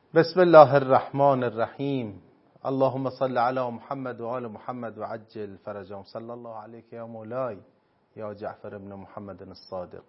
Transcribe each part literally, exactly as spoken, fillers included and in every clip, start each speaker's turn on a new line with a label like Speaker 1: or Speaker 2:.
Speaker 1: بسم الله الرحمن الرحیم. اللهم صل علی محمد و آل محمد و عجل فرجهم. صلی الله علیک یا مولای یا جعفر ابن محمد الصادق.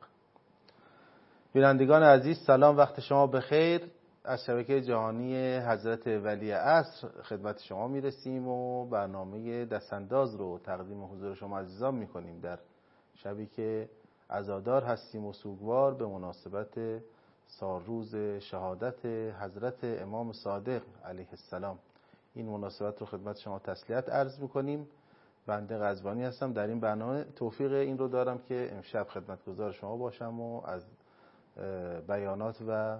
Speaker 1: بینندگان عزیز سلام، وقت شما بخیر. از شبکه جهانی حضرت ولی عصر خدمت شما میرسیم و برنامه دستانداز رو تقدیم حضور شما عزیزان میکنیم در شبی که عزادار هستیم و سوگوار به مناسبت سالروز شهادت حضرت امام صادق علیه السلام. این مناسبت رو خدمت شما تسلیت عرض میکنیم. بنده قزوانی هستم. در این برنامه توفیق این رو دارم که امشب خدمتگزار شما باشم و از بیانات و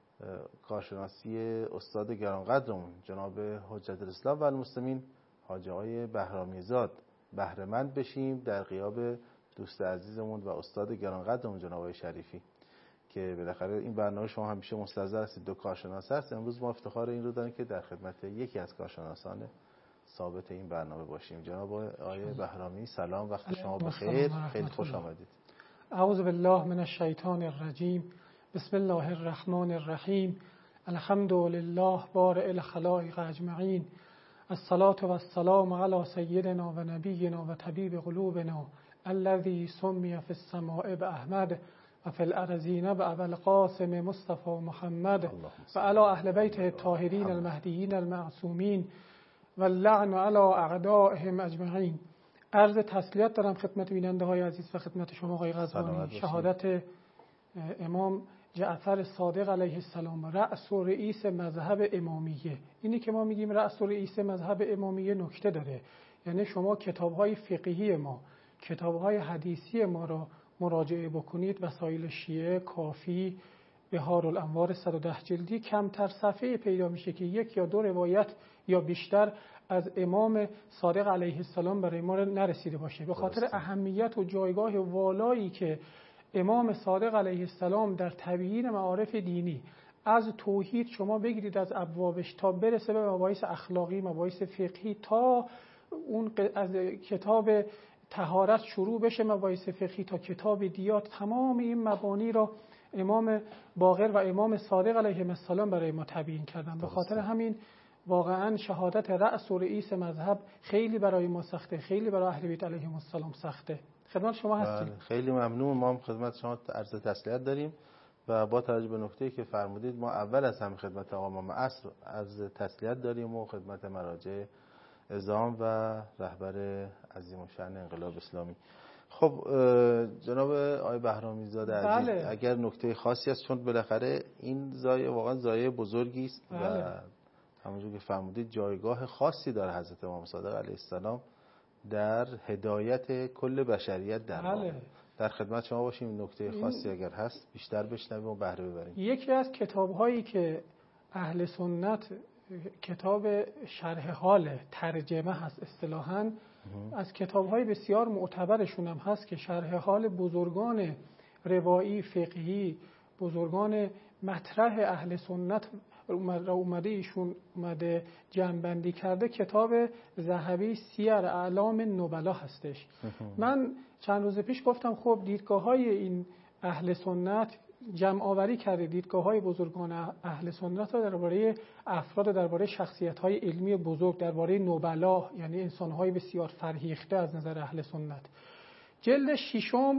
Speaker 1: کارشناسی استاد گرانقدرمون جناب حجت الاسلام و المسلمین حاجی آقای بهرامی زاد بهره مند بشیم در غیاب دوست عزیزمون و استاد گرانقدرمون جناب آقای شریفی که بالاخره این برنامه شما همیشه مستحضر هستید دو کارشناس هست. امروز ما افتخار این رو داریم که در خدمت یکی از کارشناسان ثابت این برنامه باشیم. جناب آقای بهرامی سلام، وقت شما بخیر، خیلی خوش آمدید.
Speaker 2: اعوذ بالله من الشیطان الرجیم. بسم الله الرحمن الرحیم. الحمد لله بارئ الخلائق اجمعین. الصلاة و السلام علی سیدنا و نبینا و طبیب قلوبنا الذی سمی فی السماء باحمد و فی الارضین بالقاسم مصطفى محمد و علی اهل بیت الطاهرین المهدیین المعصومین و اللعن علی اعدائهم اجمعین. عرض تسلیت دارم خدمت بیننده های عزیز و خدمت شما آقای قزوانی. شهادت امام جعفر صادق علیه السلام رأس و رئیس مذهب امامیه. اینی که ما میگیم رأس و رئیس مذهب امامیه نکته داره، یعنی شما کتاب‌های فقهی ما، کتاب‌های حدیثی ما را مراجعه بکنید. وسایل شیعه، کافی، بهار الانوار صد و ده جلدی، کمتر صفحه پیدا میشه که یک یا دو روایت یا بیشتر از امام صادق علیه السلام برای ما نرسیده باشه. به خاطر اهمیت و جایگاه والایی که امام صادق علیه السلام در تبیین معارف دینی از توحید شما بگیرید از ابوابش تا برسه به مباحث اخلاقی، مباحث فقهی، تا اون از کتاب طهارت شروع بشه مباحث فقهی تا کتاب دیات، تمام این مبانی را امام باقر و امام صادق علیه السلام برای ما تبیین کردن. به خاطر همین واقعا شهادت رأس و رئیس مذهب خیلی برای ما سخته، خیلی برای اهل بیت علیهم السلام سخته. خدمت شما هستیم.
Speaker 1: خیلی ممنون. ما هم خدمت شما عرض تسلیت داریم و با توجه به نکته‌ای که فرمودید ما اول از همه خدمت آقا امام عصر عرض تسلیت داریم و خدمت مراجع اعظام و رهبر عظیم الشأن انقلاب اسلامی. خب جناب آقای بهرامی زاده عزیز،
Speaker 2: بله.
Speaker 1: اگر نکته خاصی است، چون بالاخره این زایه واقعا زایه بزرگی است و
Speaker 2: بله.
Speaker 1: همونجور که فرمودید جایگاه خاصی داره حضرت امام صادق علیه السلام در هدایت کل بشریت در واقع.
Speaker 2: بله.
Speaker 1: در خدمت شما باشیم. نکته خاصی اگر هست بیشتر بشنویم و بهره ببریم.
Speaker 2: یکی از کتاب‌هایی که اهل سنت کتاب شرح حال ترجمه هست اصطلاحاً، از کتاب‌های بسیار معتبرشون هم هست که شرح حال بزرگان روایی فقهی، بزرگان مطرح اهل سنت را اومده ایشون اومده جمع‌بندی کرده. کتاب ذهبی سیر اعلام نبلا هستش. من چند روز پیش گفتم خب دیدگاه‌های این اهل سنت جمع آوری کرده، دیدگاه‌های بزرگان اهل سنت را درباره افراد، درباره شخصیت‌های علمی بزرگ، درباره نبلا، یعنی انسان‌های بسیار فرهیخته از نظر اهل سنت. جلد ششم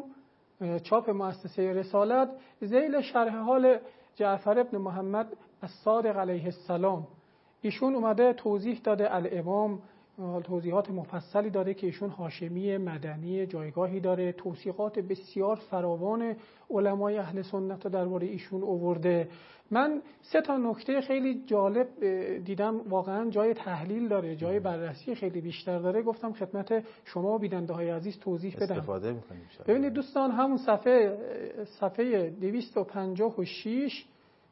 Speaker 2: چاپ مؤسسه رسالت ذیل شرح حال جعفر ابن محمد الصادق علیه السلام ایشون اومده توضیح داده. الامام توضیحات مفصلی داره که ایشون هاشمی مدنی جایگاهی داره، توصیحات بسیار فراوان علمای اهل سنت رو درباره ایشون آورده. من سه تا نکته خیلی جالب دیدم واقعا جای تحلیل داره، جای بررسی خیلی بیشتر داره. گفتم خدمت شما و بیننده های عزیز توضیح بدم.
Speaker 1: استفاده می‌کنیم.
Speaker 2: ببینید دوستان، همون صفحه صفحه دویست و پنجاه و شش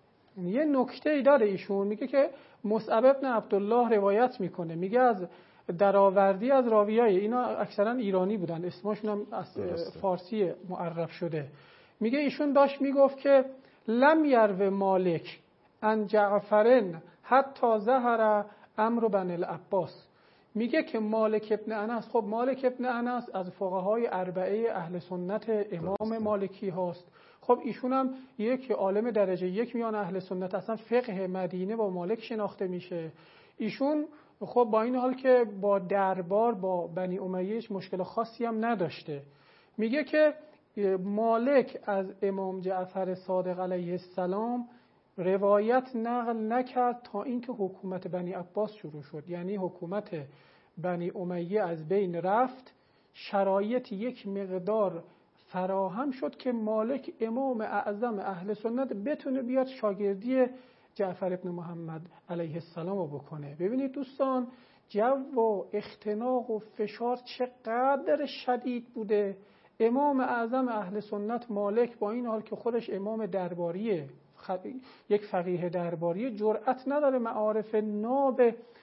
Speaker 2: یه نکته‌ای داره. ایشون میگه که مصعب ابن عبدالله روایت میکنه، میگه از درآوردی از راویای اینا اکثرا ایرانی بودن، اسمشون هم از فارسی معرب شده. میگه ایشون داشت میگفت که لم یرو مالک ان جعفرن حتی ظهر امر بن العباس. میگه که مالک ابن انس، خب مالک ابن انس از فقهای اربعه اهل سنت امام مالکی هاست. خب ایشون هم یک عالم درجه یک میان اهل سنت، اصلا فقه مدینه با مالک شناخته میشه. ایشون خب با این حال که با دربار با بنی امیه مشکل خاصی هم نداشته، میگه که مالک از امام جعفر صادق علیه السلام روایت نقل نکرد تا اینکه حکومت بنی عباس شروع شد. یعنی حکومت بنی امیه از بین رفت، شرایط یک مقدار فراهم شد که مالک امام اعظم اهل سنت بتونه بیاد شاگردی جعفر ابن محمد علیه السلام رو بکنه. ببینید دوستان، جو و اختناق و فشار چقدر شدید بوده. امام اعظم اهل سنت مالک با این حال که خودش امام درباریه، یک فقیه درباریه، جرأت نداره معارف ناب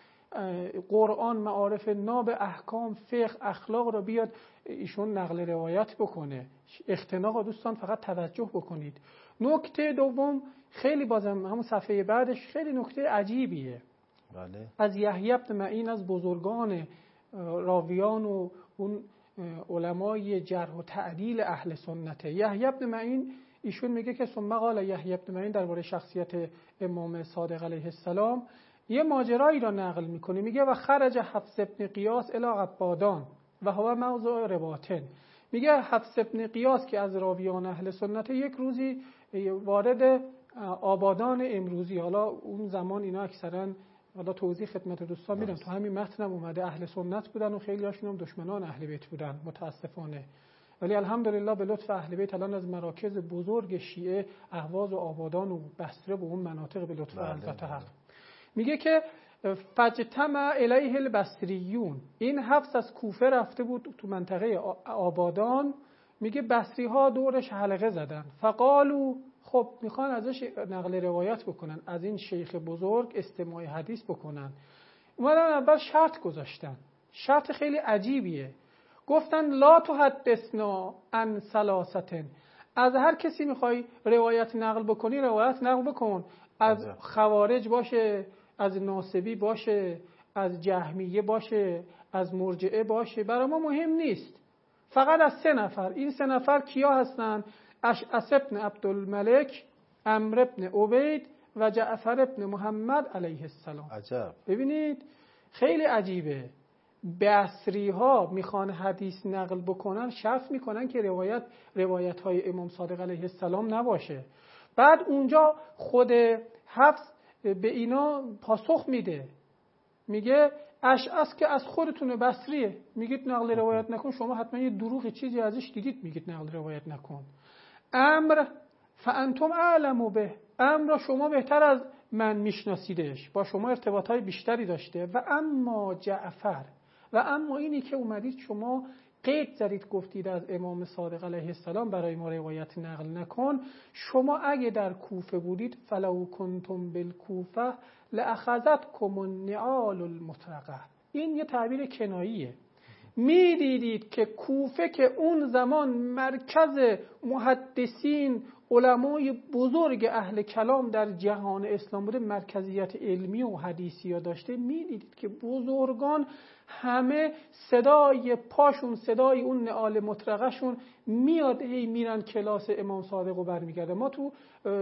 Speaker 2: قرآن، معارف ناب احکام، فقه، اخلاق رو بیاد ایشون نقل روایت بکنه. اختناق دوستان فقط توجه بکنید. نکته دوم خیلی بازم همون صفحه بعدش خیلی نکته عجیبیه.
Speaker 1: بله.
Speaker 2: از یحیی بن معین، از بزرگان راویان و اون علمای جرح و تعدیل اهل سنته. یحیی بن معین ایشون میگه که ثم قال یحیی بن معین درباره شخصیت امام صادق علیه السلام یه ماجرایی را نقل میکنه. میگه و خرج حفص بن قیاس الی عبادان و هو موضع رباطن. میگه حفص بن قیاس که از راویان اهل سنت یک روزی وارد آبادان امروزی، حالا اون زمان اینا اکثرا، حالا توضیح خدمت دوستان میدم، تو همین متنم اومده اهل سنت بودن و خیلی هاشون هم دشمنان اهل بیت بودن متاسفانه، ولی الحمدلله به لطف اهل بیت الان از مراکز بزرگ شیعه اهواز و آبادان و بصره و اون مناطق به لطف حضرت حق. میگه که فجتمع الیه البصریون، این حفص از کوفه رفته بود تو منطقه آبادان. میگه بصری ها دورش حلقه زدن، فقالو خب میخوان ازش نقل روایت بکنن، از این شیخ بزرگ استماع حدیث بکنن. اومدن اول شرط گذاشتن، شرط خیلی عجیبیه. گفتن لا تحدثنا عن ثلاثه، از هر کسی میخوای روایت نقل بکنی روایت نقل بکن، از خوارج باشه، از ناصبی باشه، از جهمیه باشه، از مرجعه باشه، برای ما مهم نیست، فقط از سه نفر. این سه نفر کیا هستن؟ اشعث بن عبدالملک، عمرو بن عبید و جعفر بن محمد علیه السلام.
Speaker 1: عجب.
Speaker 2: ببینید خیلی عجیبه. بصری ها میخوان حدیث نقل بکنن شرط میکنن که روایت روایت های امام صادق علیه السلام نباشه. بعد اونجا خود حفص به اینا پاسخ میده، میگه اشعث که از خودتونه بصریه، میگید نقل روایت نکن، شما حتما یه دروغ چیزی ازش دیدید میگید نقل روایت نکن. امر فانتم اعلم به، امر را شما بهتر از من میشناسیدش، با شما ارتباطهای بیشتری داشته. و اما جعفر، و اما اینی که اومدید شما قید زدید گفتید از امام صادق علیه السلام برای ما روایت نقل نکن، شما اگه در کوفه بودید فلو کنتم بالکوفه لاخذتکم النعال المطرقه. این یه تعبیر کناییه. میدیدید که کوفه که اون زمان مرکز محدثین علمای بزرگ اهل کلام در جهان اسلام بوده، مرکزیت علمی و حدیثی ها داشته، میدیدید که بزرگان همه صدای پاشون، صدای اون نعال مطرقهشون میاد هی میرن کلاس امام صادق رو برمیگرده. ما تو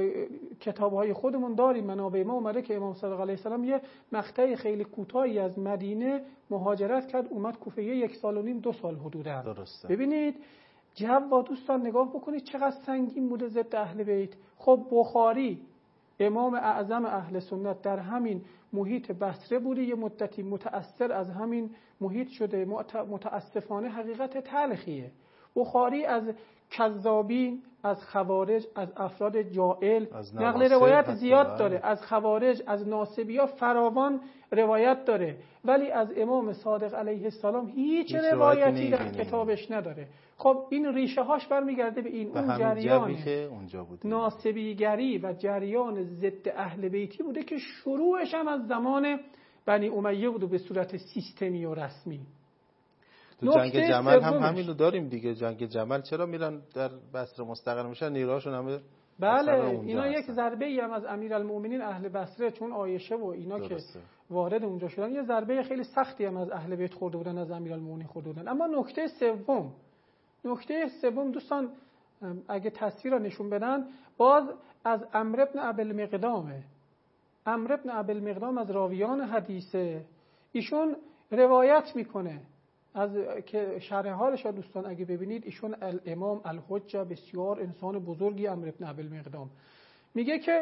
Speaker 2: کتابهای خودمون داریم، منابع ما اومده که امام صادق علیه السلام یه مقطع خیلی کوتاهی از مدینه مهاجرت کرد اومد کوفه، یک سال و نیم دو سال حدودا.
Speaker 1: درسته.
Speaker 2: ببینید جو دوستان نگاه بکنید چقدر سنگین بوده ضد اهل بیت. خب بخاری امام اعظم اهل سنت در همین محیط بصره بوده، یه مدتی متأثر از همین محیط شده. متاسفانه حقیقت تلخیه. بخاری از کذابین، از خوارج، از افراد جائل نقل روایت زیاد داره، از خوارج، از ناصبی‌ها فراوان روایت داره، ولی از امام صادق علیه السلام هیچ روایتی در کتابش نداره. خب این ریشه هاش برمیگرده به این اون جریان ناصبیگری و جریان ضد اهل بیتی بوده که شروعش هم از زمان بنی امیه بود به صورت سیستمی و رسمی.
Speaker 1: تو جنگ جمل هم همین رو داریم دیگه. جنگ جمل چرا میرن در بصره مستقر میشن؟ نیروهاشون همه
Speaker 2: بله اینا یک ضربه ای هم از امیرالمومنین اهل بصره، چون عایشه و اینا درسته. که وارد اونجا شدن یه ضربه خیلی سختی هم از اهل بیت خورده بودن، از امیرالمومنین خورده بودن. اما نکته سوم، نکته سوم دوستان اگه تصویر رو نشون بدن، باز از عمرو بن ابوالمقدامه. عمرو بن ابوالمقدام از راویان حدیثه. ایشون روایت میکنه از که شرح حالش رو دوستان اگه ببینید، ایشون الامام الحجه، بسیار انسان بزرگی عمرو بن ابوالمقدام، میگه که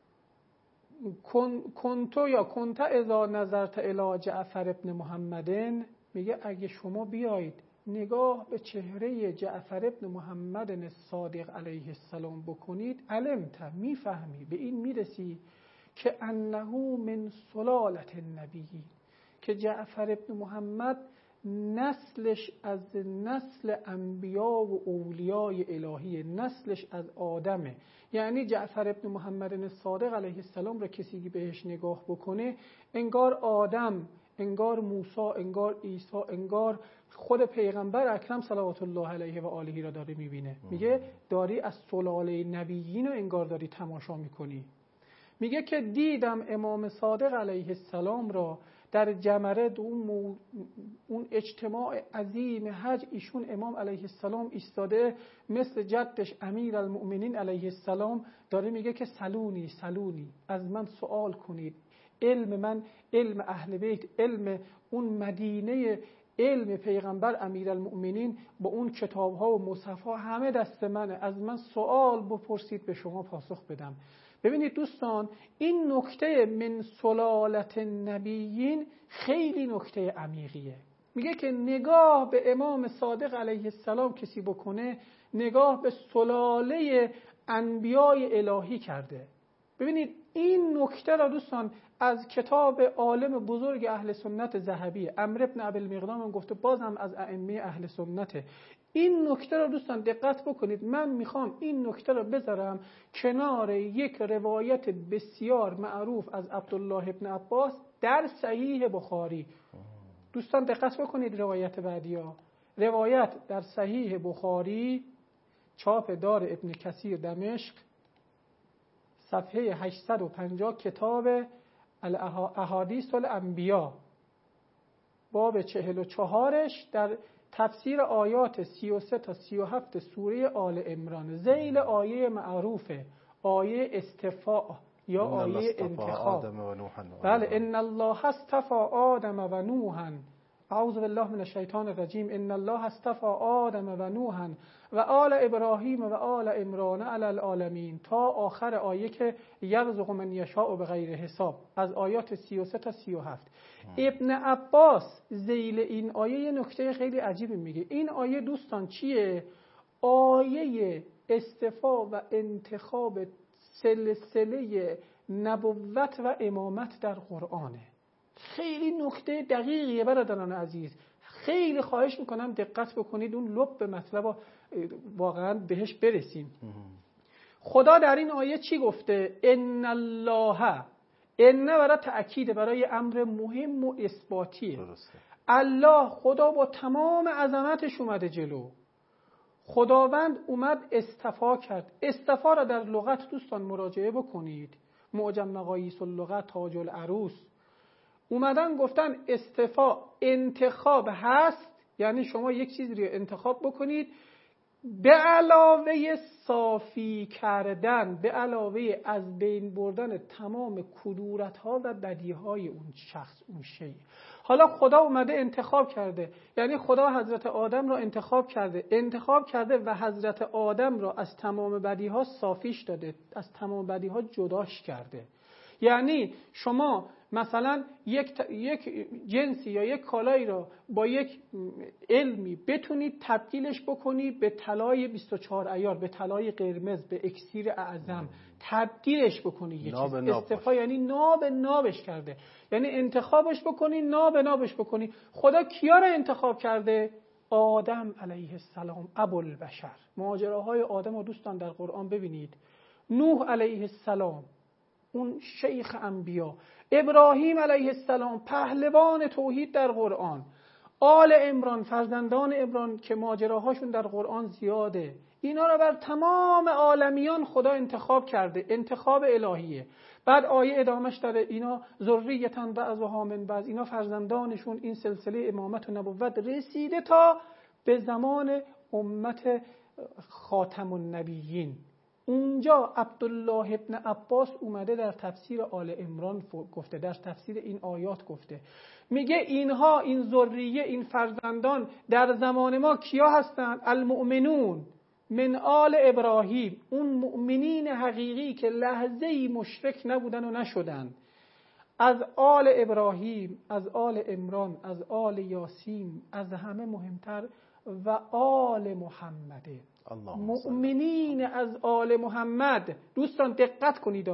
Speaker 2: کنتو یا کنت اذا نظرت الی جعفر ابن محمدن، میگه اگه شما بیایید نگاه به چهره جعفر ابن محمد صادق علیه السلام بکنید، علمت، میفهمی، به این میرسی که انه من سلالت النبیین، که جعفر ابن محمد نسلش از نسل انبیا و اولیای الهی، نسلش از آدمه. یعنی جعفر ابن محمد صادق علیه السلام را کسی بهش نگاه بکنه، انگار آدم، انگار موسی، انگار عیسی، انگار خود پیغمبر اکرم صلوات الله علیه و آله را داره میبینه. میگه داری از سلاله نبیین رو انگار داری تماشا میکنی. میگه که دیدم امام صادق علیه السلام را در جمره، اون, اون اجتماع عظیم حج، ایشون امام علیه السلام ایستاده مثل جدش امیر المؤمنین علیه السلام، داره میگه که سلونی سلونی، از من سوال کنید، علم من، علم اهل بیت، علم اون مدینه، علم پیغمبر امیر المؤمنین با اون کتاب ها و مصحف ها همه دست منه، از من سوال بپرسید به شما پاسخ بدم. ببینید دوستان، این نکته من سلالت نبیین خیلی نکته عمیقیه. میگه که نگاه به امام صادق علیه السلام کسی بکنه، نگاه به سلاله انبیای الهی کرده. ببینید این نکته را دوستان از کتاب عالم بزرگ اهل سنت ذهبی، عمرو بن ابوالمقدام هم گفته، بازم از ائمه اهل سنته. این نکته را دوستان دقت بکنید. من میخوام این نکته را بذارم کنار یک روایت بسیار معروف از عبدالله ابن عباس در صحیح بخاری. دوستان دقت بکنید روایت بعدی ها. روایت در صحیح بخاری، چاپ دار ابن کثیر دمشق، صفحه هشتصد و پنجاه، کتاب احادیث الانبیا، باب چهل و چهارش، در تفسیر آیات سی و سه تا سی و هفت سوره آل عمران، ذیل آیه معروفه، آیه استفاء یا آیه انتخاب. بله، ان الله اصطفى آدم و نوحا، اعوذ بالله من الشیطان الرجیم، ان الله اصطفى آدم و نوحا و آل ابراهیم و آل عمران علی العالمین، تا آخر آیه که یرزق من یشاء بغیر حساب، از آیات سی و سه تا سی و هفت. ابن عباس ذیل این آیه یه نکته خیلی عجیبی میگه. این آیه دوستان چیه؟ آیه استفا و انتخاب سلسله نبوت و امامت در قرآنه. خیلی نکته دقیقیه برادران عزیز. خیلی خواهش میکنم دقت بکنید، اون لب به مطلب واقعا بهش برسیم. خدا در این آیه چی گفته؟ ان الله، ان برای تأکید، برای امر مهم و اثباتیه. درسته. الله، خدا با تمام عظمتش اومده جلو. خداوند اومد استفا کرد. استفا را در لغت دوستان مراجعه بکنید، معجم مقاییس اللغت، تاج العروس، اومدن گفتن استفا انتخاب هست، یعنی شما یک چیزی رو انتخاب بکنید به علاوه صافی کردن، به علاوه از بین بردن تمام کدورت ها و بدی های اون شخص، اون شی. حالا خدا اومده انتخاب کرده، یعنی خدا حضرت آدم را انتخاب کرده انتخاب کرده و حضرت آدم را از تمام بدی ها صافیش داده، از تمام بدی ها جداش کرده. یعنی شما مثلا یک, یک جنسی یا یک کالایی را با یک علمی بتونید تبدیلش بکنی به طلای بیست و چهار عیار، به طلای قرمز، به اکسیر اعظم تبدیلش بکنی. یه چیز استفا یعنی ناب نابش کرده، یعنی انتخابش بکنی، ناب نابش بکنی. خدا کیا را انتخاب کرده؟ آدم علیه السلام، ابوالبشر. ماجراهای آدم و دوستان در قرآن ببینید. نوح علیه السلام، اون شیخ انبیا. ابراهیم علیه السلام، پهلوان توحید در قرآن. آل عمران، فرزندان عمران که ماجراهاشون در قرآن زیاده. اینا رو بر تمام عالمیان خدا انتخاب کرده، انتخاب الهیه. بعد آیه ادامش داره اینا ذریتن بعضها من بعض، اینا فرزندانشون این سلسله امامت و نبوت رسیده تا به زمان امت خاتم النبیین. اونجا عبدالله ابن عباس اومده در تفسیر آل عمران گفته، در تفسیر این آیات گفته، میگه اینها، این ذریه، این فرزندان در زمان ما کیا هستند؟ المؤمنون من آل ابراهیم، اون مؤمنین حقیقی که لحظه‌ای مشرک نبودن و نشدن، از آل ابراهیم، از آل عمران، از آل یاسین، از همه مهمتر و آل محمده، مؤمنین از آل محمد. دوستان دقت کنید،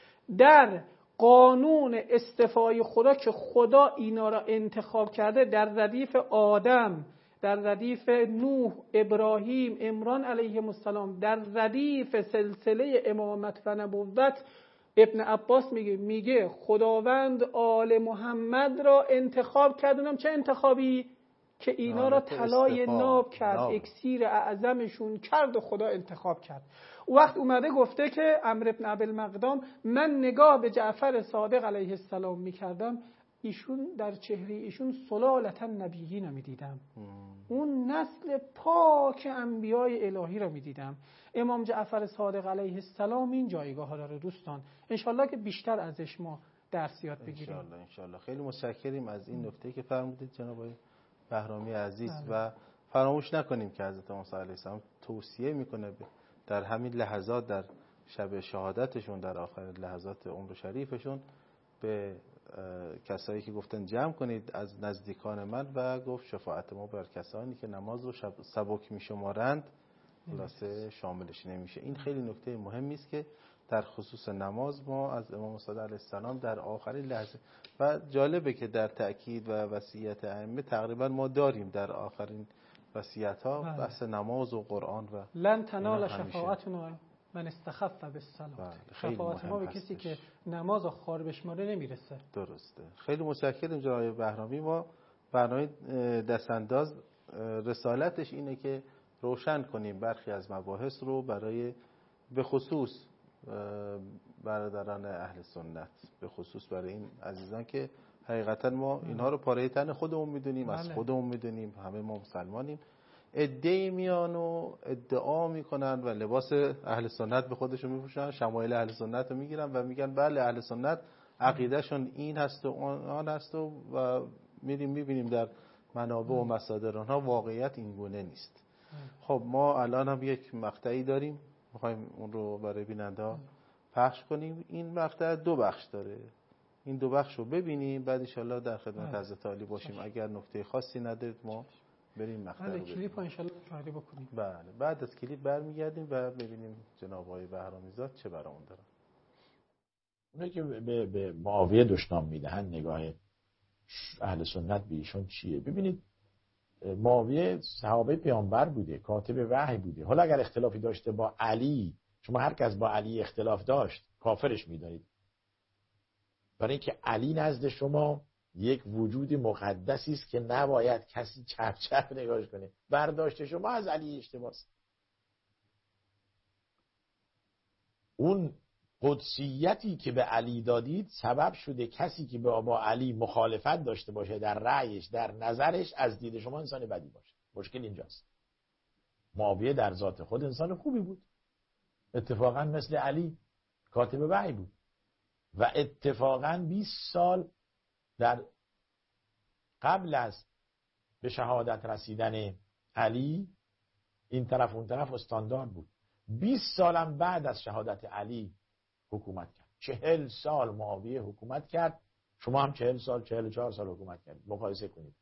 Speaker 2: در قانون استفای خدا که خدا اینا را انتخاب کرده، در ردیف آدم، در ردیف نوح، ابراهیم، عمران علیهم السلام، در ردیف سلسله امامت و نبوت، ابن عباس میگه میگه خداوند آل محمد را انتخاب کردنم. چه انتخابی؟ که اینا را طلای ناب کرد، اکسیر اعظمشون کرد و خدا انتخاب کرد. او وقت اومده گفته که عمرو بن ابوالمقدام، من نگاه به جعفر صادق علیه السلام میکردم، ایشون در چهره ایشون سلالتا نبیین رو میدیدم، اون نسل پاک انبیای الهی رو میدیدم. امام جعفر صادق علیه السلام این جایگاه ها داره دوستان، انشالله که بیشتر ازش ما درس یاد بگیریم.
Speaker 1: انشالله انشالله. خیلی متشکریم از این نکته که فرمودید جناب آقای بهرامی عزیز. و فراموش نکنیم که حضرت موسی علیه السلام توصیه میکنه در همین لحظات، در شب شهادتشون، در آخر لحظات عمر شریفشون، به کسایی که گفتن جمع کنید از نزدیکان من، و گفت شفاعت ما بر کسانی که نماز رو سبک میشمارند خلاصه شاملش نمیشه. این خیلی نکته مهمی است که در خصوص نماز ما از امام صادق علیه السلام در آخرین لحظه، و جالبه که در تأکید و وصیت ائمه تقریبا ما داریم در آخرین وصیت ها بحث نماز و قرآن و
Speaker 2: لن تنال شفاعتنا من استخف بالصلاه. شفاعت ما به کسی که نماز خوار بشماره نمیرسه.
Speaker 1: درسته. خیلی متشکرم جناب بهرامی. ما برنامه دستانداز رسالتش اینه که روشن کنیم برخی از مباحث رو برای به خصوص برادران اهل سنت، به خصوص برای این عزیزان که حقیقتا ما اینها رو پاره تن خودمون میدونیم، از خودمون میدونیم، همه ما مسلمانیم. ادعی میان و ادعا میکنن و لباس اهل سنت به خودشون میپوشن، شمایل اهل سنت رو میگیرن و میگن بله اهل سنت عقیدهشون این هست و آن هست و, و میریم میبینیم در منابع و مصادر آنها واقعیت این گونه نیست. خب ما الان هم یک مقطعی داریم میخوایم اون رو برای بیننده پخش کنیم. این مقطع دو بخش داره، این دو بخش رو ببینیم، بعد ان شاءالله در خدمت حضرت عالی باشیم. اگر نکته خاصی ندارید ما بریم مقطع رو ببینیم.
Speaker 2: کلیپ ان شاءالله مشاهده بکنیم.
Speaker 1: بله، بعد از کلیپ برمیگردیم و ببینیم جناب آقای بهرامی زاد چه برامون دارن.
Speaker 3: اونایی که به به معاویه دشنام میدهن نگاه اهل سنت به ایشون چیه؟ ببینید معاویه صحابه پیامبر بوده، کاتب وحی بوده. حالا اگر اختلافی داشته با علی، شما هر کس با علی اختلاف داشت کافرش میدانید، برای اینکه علی نزد شما یک وجود مقدسی است که نباید کسی چپ چپ نگاهش کنه. برداشت شما از علی اشتباهه. اون قدسیتی که به علی دادید سبب شده کسی که با علی مخالفت داشته باشه در رأیش، در نظرش، از دید شما انسان بدی باشه. مشکل اینجاست. معاویه در ذات خود انسان خوبی بود، اتفاقا مثل علی کاتب وحی بود و اتفاقا بیست سال در قبل از به شهادت رسیدن علی این طرف اون طرف استاندارد بود. بیست سالم بعد از شهادت علی حکومت کرد. چهل سال معاویه حکومت کرد، شما هم چهل سال، چهل و چهار سال حکومت کرد. مقایسه کنید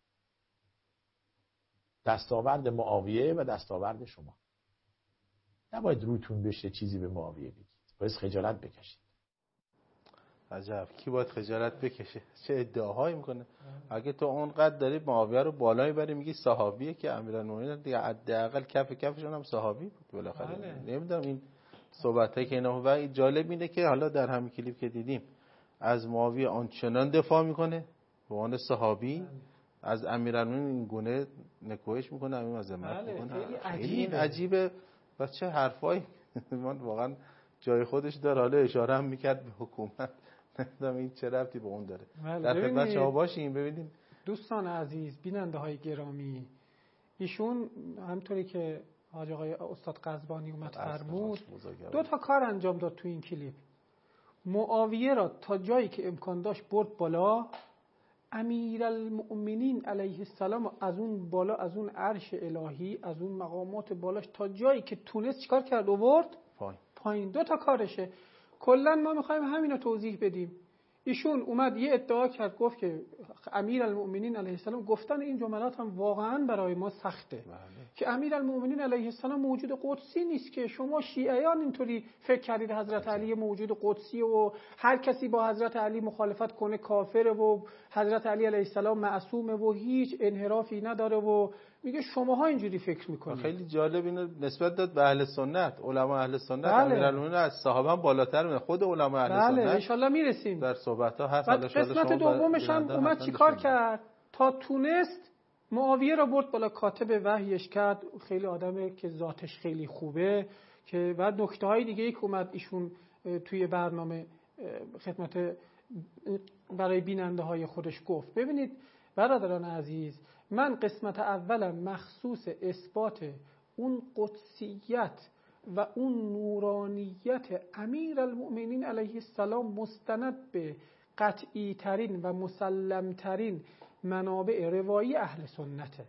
Speaker 3: دستاورد معاویه و دستاورد شما. نباید روتون بشه چیزی به معاویه بگید، باید خجالت بکشید.
Speaker 1: عجب، کی باید خجالت بکشه؟ چه ادعاهایی میکنه. اگه تو اونقدر داری معاویه رو بالای بری میگی صحابیه، که امیرالمومنین دیگه حداقل کف کفشون هم صحابی بود بالاخره. نمیدونم این صحبتایی که اینا. و جالب اینه که حالا در همین کلیپ که دیدیم از معاویه آنچنان دفاع میکنه به عنوان صحابی، از امیرالمومنین این گونه نکوهش میکنه، همین مذمت میکنه. خیلی عجیبه و چه حرفایی من واقعا جای خودش داره. حالا اشاره هم میکرد به حکومت، نمیدونم این چه ربطی به اون داره. در خدمت شما باشیم. ببینید
Speaker 2: دوستان عزیز، بیننده های گرامی، ایشون همطوری که حاج آقای استاد قزبانی اومد فرمود، دو تا کار انجام داد تو این کلیپ. معاویه را تا جایی که امکان داشت برد بالا، امیرالمؤمنین علیه السلام از اون بالا، از اون عرش الهی، از اون مقامات بالاش تا جایی که تونست چیکار کرد؟ آورد پایین. پایین. دو تا کارشه. کلا ما میخوایم همین رو توضیح بدیم. ایشون اومد یه ادعا کرد، گفت که امیرالمؤمنین علیه السلام، گفتن این جملات هم واقعا برای ما سخته. بله. که امیرالمؤمنین علیه السلام موجود قدسی نیست، که شما شیعیان اینطوری فکر کردید حضرت علی موجود قدسی و هر کسی با حضرت علی مخالفت کنه کافره و حضرت علی علیه السلام معصومه و هیچ انحرافی نداره و میگه شماها اینجوری فکر میکنید.
Speaker 1: خیلی جالب اینو نسبت داد به اهل سنت، علما اهل سنت. بله. امیرالمؤمنین از صحابه بالاتر من خود علما اهل بله. سنت.
Speaker 2: بله ان شاء الله میرسیم
Speaker 1: در صحبت‌ها هست. حالا
Speaker 2: قسمت دومش هم اومد چیکار کرد؟ تا تونست معاویه را برد بالا، کاتب وحیش کرد. خیلی آدمه که ذاتش خیلی خوبه، که بعد نکته‌های دیگه ای که اومد ایشون توی برنامه خدمت برای بیننده های خودش گفت. ببینید برادران عزیز، من قسمت اولم مخصوص اثبات اون قدسیت و اون نورانیت امیرالمؤمنین علیه السلام مستند به قطعی ترین و مسلم ترین منابع روایی اهل سنته.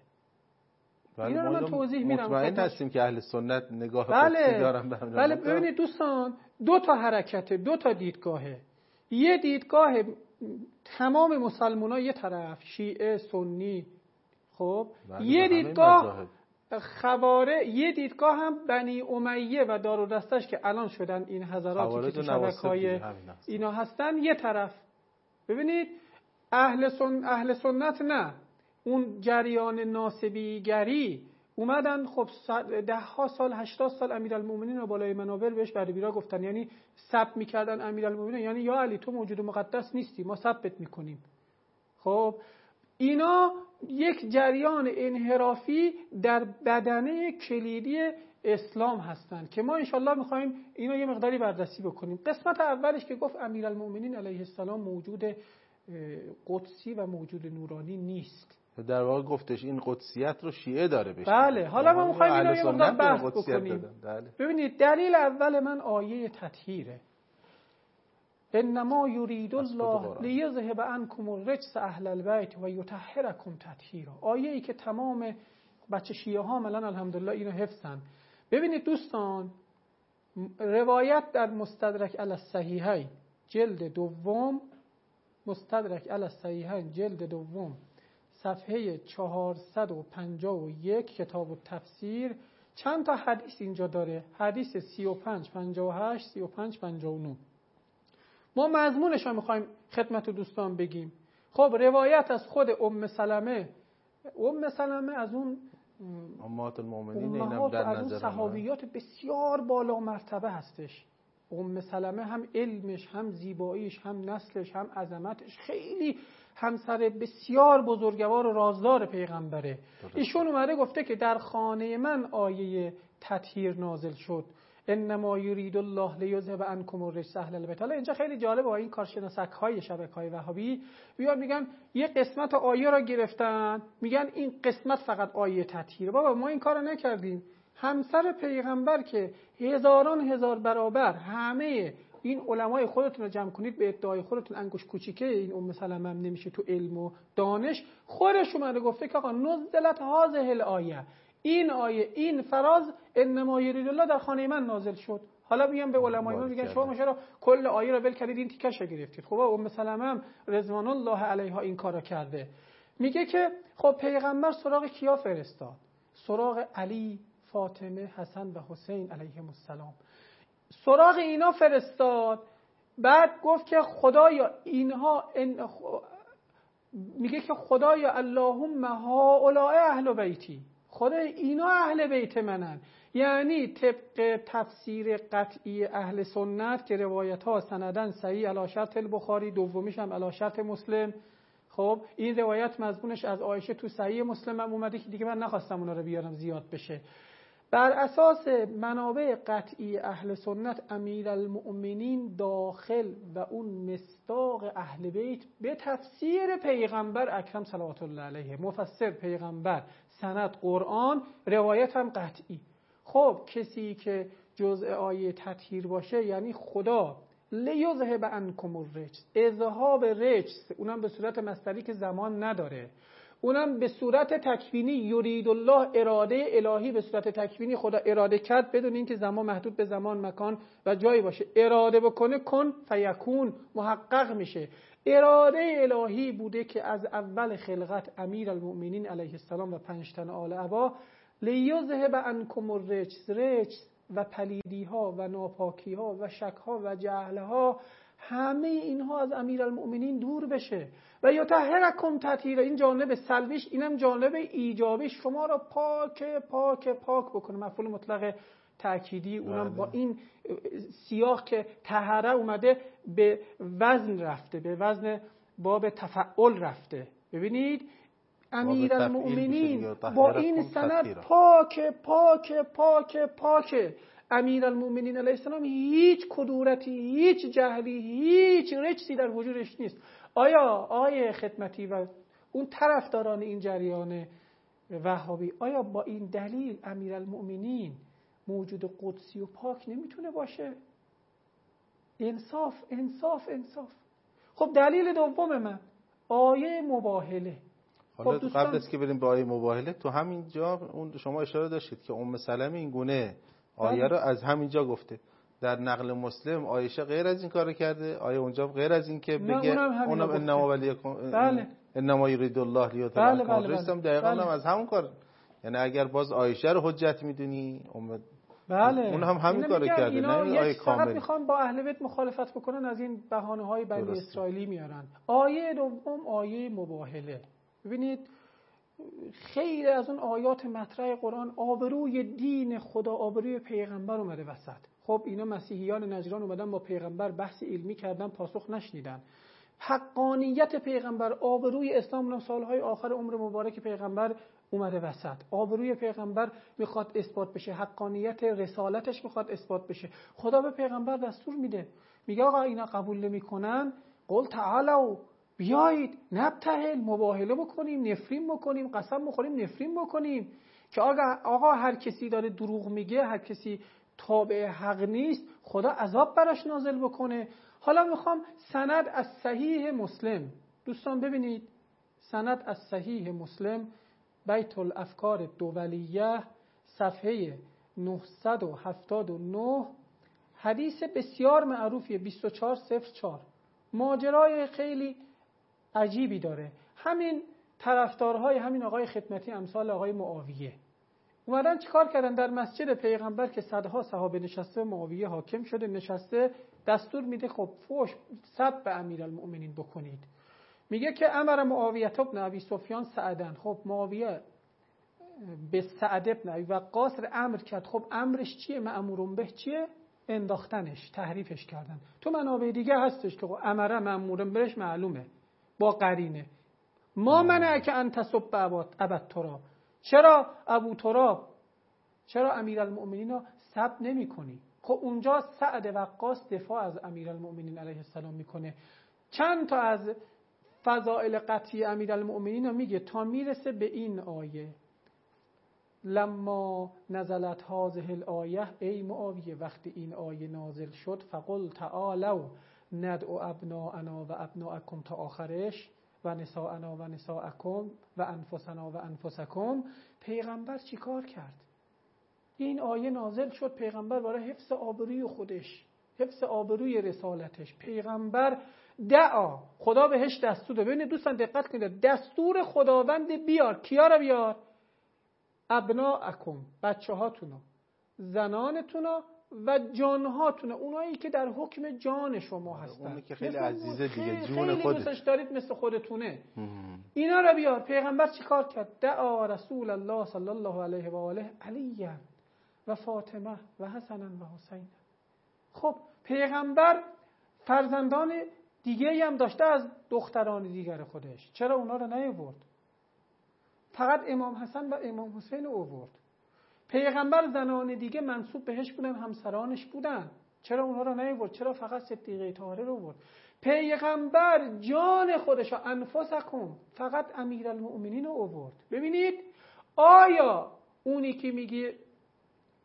Speaker 2: اینا رو من توضیح میدم.
Speaker 1: مطمئن هستیم که اهل سنت نگاه
Speaker 2: بله.
Speaker 1: قدسی دارن به
Speaker 2: همین. بله ببینید دوستان، دو تا حرکت، دو تا دیدگاهه. یه دیدگاه تمام مسلمان‌ها یه طرف، شیعه، سنی، خب یه دیدگاه خواره، یه دیدگاه هم بنی امیه و دار و دستش که الان شدن این حضراتی که تو شبکه‌های اینا هستن یه طرف. ببینید اهل سن اهل سنت نه، اون جریان ناسبیگری اومدن خب ده ها سال هشتاد سال امیرالمومنین رو بالای منابر بهش بر بیرا گفتن، یعنی سب میکردن امیرالمومنین، یعنی یا علی تو موجود مقدس نیستی، ما ثبت میکنیم. خب اینا یک جریان انحرافی در بدنه کلیدی اسلام هستند که ما انشالله میخوایم اینا یه مقداری بررسی بکنیم. قسمت اولش که گفت امیرالمومنین علیه السلام موجود قدسی و موجود نورانی نیست،
Speaker 1: در واقع گفتش این قدسیت رو شیعه داره بشه.
Speaker 2: بله حالا ما میخوایم اینا یه مقدار بحث بکنیم. ببینید دلیل اول من آیه تطهیره. انما یرید الله لیذهب عنکم الرجس اهل البیت و یطهرکم تطهیرا. آیه ای که تمام بچه شیعه ها الان الحمدلله اینو حفظن. ببینید دوستان، روایت در مستدرک علی الصحیحین جلد دوم، مستدرک علی الصحیحین جلد دوم صفحه چهارصد و پنجاه و یک کتاب التفسیر چند تا حدیث اینجا داره. حدیث سی و پنج پنجاه و هشت، سی و پنج پنجاه و نه. ما مضمونش رو میخوایم خدمت دوستان بگیم. خب روایت از خود ام سلمه. ام سلمه از اون
Speaker 1: امهات المؤمنین، اینم در
Speaker 2: نظر از اون صحابیات بسیار بالا مرتبه هستش. ام سلمه هم علمش، هم زیباییش، هم نسلش، هم عظمتش، خیلی همسر بسیار بزرگوار و رازدار پیغمبره. ایشون اومده گفته که در خانه من آیه تطهیر نازل شد، انما یرید الله لیذهب عنکم الرجس اهل البیت. حالا اینجا خیلی جالبه، این کارشناسک های شبکه‌های وهابی بیان میگن یه قسمت آیه را گرفتن، میگن این قسمت فقط آیه تطهیر. بابا ما این کارو نکردیم. همسر پیغمبر که هزاران هزار برابر همه این علمای خودتون رو جمع کنید به ادعای خودتون انگوش کوچیکه این ام سلمه هم نمیشه تو علم و دانش، خودش اومده گفته که آقا نزلت هذه الآیه، این آیه این فراز انما یرید الله در خانه من نازل شد. حالا میگم به علمای ما میگن شما چرا کل آیه رو ول کردید این تیکش رو گرفتید؟ خب ام سلمه هم رضوان الله علیها این کارو کرده. میگه که خب پیغمبر سراغ کیا فرستاد؟ سراغ علی، فاطمه، حسن و حسین علیهم السلام، سراغ اینا فرستاد. بعد گفت که خدایا اینها این میگه که خدایا اللهم هؤلاء اهل بیتی، خدا اینا اهل بیت منن. یعنی طبق تفسیر قطعی اهل سنت که روایت ها سندن صحیح علی شرط البخاری، دومیش هم علی شرط مسلم. خب این روایت مضمونش از عایشه تو صحیح مسلم هم اومده که دیگه من نخواستم اونا رو بیارم زیاد بشه. بر اساس منابع قطعی اهل سنت امیرالمؤمنین داخل و اون مصداق اهل بیت به تفسیر پیغمبر اکرم صلوات الله علیه، مفسر پیغمبر، سند قرآن، روایت هم قطعی. خب کسی که جزء آیه تطهیر باشه یعنی خدا لیذهب عنکم الرجس، اذهاب رجس، اونم به صورت مصدری که زمان نداره، اونم به صورت تکوینی، یرید الله، اراده الهی به صورت تکوینی خدا اراده کرد بدون اینکه زمان محدود به زمان، مکان و جایی باشه. اراده بکنه کن فیکون، محقق میشه. اراده الهی بوده که از اول خلقت امیر المؤمنین علیه السلام و پنج تن آل عبا لیذهب عنکم الرجس، رجس و پلیدی ها و ناپاکی ها و شک ها و جهل ها، همه اینها از امیرالمؤمنین دور بشه. و یطهرکم تطهیرا، این جانب سلبیش، اینم جانب ایجابیش، شما را پاک پاک پاک بکنه. مفعول مطلق تأکیدی، اونم با این سیاق که طهره اومده به وزن رفته، به وزن باب تفعول رفته. ببینید امیرالمؤمنین با این سند پاک پاک پاک پاک. امیرالمؤمنین علیه السلام هیچ کدورتی، هیچ جهلی، هیچ رجسی در وجودش نیست. آیا آیه خدمتی و اون طرفداران این جریان وهابی، آیا با این دلیل امیرالمؤمنین موجود قدسی و پاک نمیتونه باشه؟ انصاف انصاف انصاف. خب دلیل دوم من آیه مباهله.
Speaker 1: حالا خب قبل از که بریم به آیه مباهله، تو همینجا اون شما اشاره داشتید که ام سلمه این گونه آیه رو از همینجا گفته. در نقل مسلم عایشه غیر از این کارو کرده، آیه اونجا غیر از این که بگه اونم انما ولیکم
Speaker 2: بله.
Speaker 1: انما یرید الله لیطهرکم
Speaker 2: بله بله
Speaker 1: رجسم، دقیقاً هم از همون کار. یعنی اگر باز عایشه رو حجت میدونی، ام
Speaker 2: بله
Speaker 1: اون هم همین کارو کرده.
Speaker 2: اینا
Speaker 1: نه آیه کامل.
Speaker 2: فقط میخوان با اهل بیت مخالفت بکنن، از این بهانه‌های بنی درسته. اسرائیلی میارن. آیه دوم آیه مباهله. ببینید خیلی از اون آیات مطرح قرآن آبروی دین خدا، آبروی پیغمبر اومده وسط. خب اینا مسیحیان نجران اومدن با پیغمبر بحث علمی کردن، پاسخ نشنیدن. حقانیت پیغمبر، آبروی اسلام، اونم سالهای آخر عمر مبارک پیغمبر اومده وسط. آبروی پیغمبر میخواد اثبات بشه، حقانیت رسالتش میخواد اثبات بشه. خدا به پیغمبر دستور میده، میگه آقا اینا قبول نمیکنن، قل تعالوا، بیایید نبتهل، مباهله بکنیم، نفرین بکنیم، قسم بخوریم نفرین بکنیم. که آقا آقا هر کسی داره دروغ میگه، هر کسی تابع حق نیست، خدا عذاب براش نازل بکنه. حالا میخوام سند از صحیح مسلم، دوستان ببینید سند از صحیح مسلم، بیت الافکار دولیه، صفحه نهصد و هفتاد و نه، حدیث بسیار معروفیه، بیست و چهار صفر چهار. ماجرای خیلی عجیبی داره. همین طرفدارهای همین آقای خدمتی امثال آقای معاویه اومدن چیکار کردن؟ در مسجد پیغمبر که صدها صحابه نشسته، معاویه حاکم شده نشسته، دستور میده خب فوش سب به امیرالمؤمنین بکنید. میگه که امر معاویه ابن ابی سفیان سعدن. خب معاویه به سعد ابن ابی وقاص امر کرد. خب امرش چیه؟ مأمورون به چیه؟ انداختنش، تحریفش کردن. تو منابع دیگه هستش که امر مأمورون بهش معلومه با قرینه. ما منع که ان تسب ابا تراب، چرا ابو تراب، چرا امیرالمؤمنین رو سب نمی کنی؟ خب اونجا سعد وقاص دفاع از امیرالمؤمنین علیه السلام میکنه. چند تا از فضائل قطعی امیرالمؤمنین رو میگه تا میرسه به این آیه، لما نزلت هذه الآیه، ای معاویه وقتی این آیه نازل شد، فقل تعالوا ندعو ابناءنا و ابناءکم تا آخرش، و نساءنا و نساءکم و انفسنا و انفسکم. پیغمبر چی کار کرد؟ این آیه نازل شد، پیغمبر برای حفظ آبروی خودش، حفظ آبروی رسالتش، پیغمبر دعا، خدا بهش دستور داد. ببینید دوستان دقت کنید، دستور خداوند بیار، کیا رو بیار؟ ابناءکم، بچه هاتونو، زنانتونو و جانهاتونو، اونایی که در حکم جان شما هستن،
Speaker 1: اونی که خیلی عزیزه دیگه،
Speaker 2: خیلی
Speaker 1: جون خودت،
Speaker 2: دوستش دارید، مثل خودتونه. اینا رو بیار. پیغمبر چیکار کرد؟ دعا رسول الله صلی الله علیه و آله علی و فاطمه و حسن و حسین. خب پیغمبر فرزندان دیگه هم داشته از دختران دیگر خودش، چرا اونا رو نیاورد؟ فقط امام حسن و امام حسین رو آورد. پیغمبر زنان دیگه منسوب بهش بودن، همسرانش بودن، چرا اونا رو نیاورد؟ چرا فقط صدیقه طاهره رو آورد؟ پیغمبر جان خودش، انفسکم، فقط امیرالمؤمنین رو آورد. ببینید آیا اونی که میگه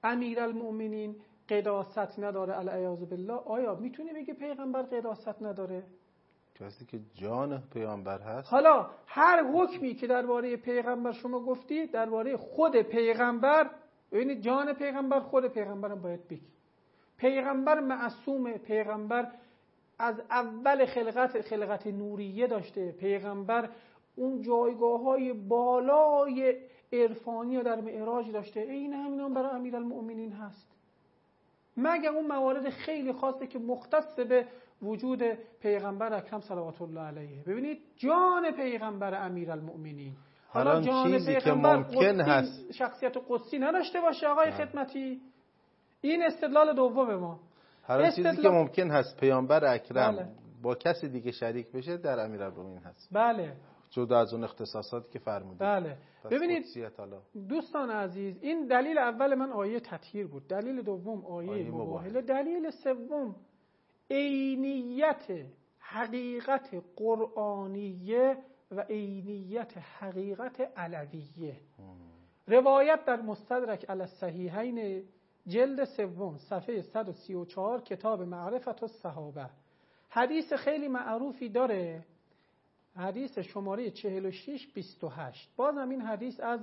Speaker 2: امیرالمؤمنین قداست نداره العیاذ بالله، آیا میتونی بگی پیغمبر قداست نداره؟
Speaker 1: کسی که جان پیغمبر هست.
Speaker 2: حالا هر حکمی که درباره پیغمبر شما گفتی درباره خود پیغمبر، ببینید جان پیغمبر خود پیغمبرم باید بگی. پیغمبر معصومه، پیغمبر از اول خلقت خلقت نوریه داشته، پیغمبر اون جایگاه‌های بالای عرفانی رو در معراج داشته. این همینا برای امیرالمؤمنین هست، مگر اون موارد خیلی خاصه که مختص به وجود پیغمبر اکرم صلوات الله علیه. ببینید جان پیغمبر امیرالمؤمنین. حالا جان
Speaker 1: چیزی
Speaker 2: پیغمبر
Speaker 1: که ممکن هست
Speaker 2: شخصیت قدسی نداشته باشه آقای نه. خدمتی، این استدلال دوم ما.
Speaker 1: هر استدلال... چیزی که ممکن هست پیامبر اکرم بله. با کسی دیگه شریک بشه در امیرالمؤمنین هست.
Speaker 2: بله.
Speaker 1: جدا از اون اختصاصاتی که فرمودید.
Speaker 2: بله. ببینید دوستان عزیز، این دلیل اول من آیه تطهیر بود، دلیل دوم آیه, آیه مباهله، دلیل سوم عینیت حقیقت قرآنیه و عینیت حقیقت علویه. روایت در مستدرک علی الصحیحین جلد سوم صفحه صد و سی و چهار کتاب معرفت الصحابه، حدیث خیلی معروفی داره، حدیث شماره چهل و شش بیست و هشت. بازم این حدیث از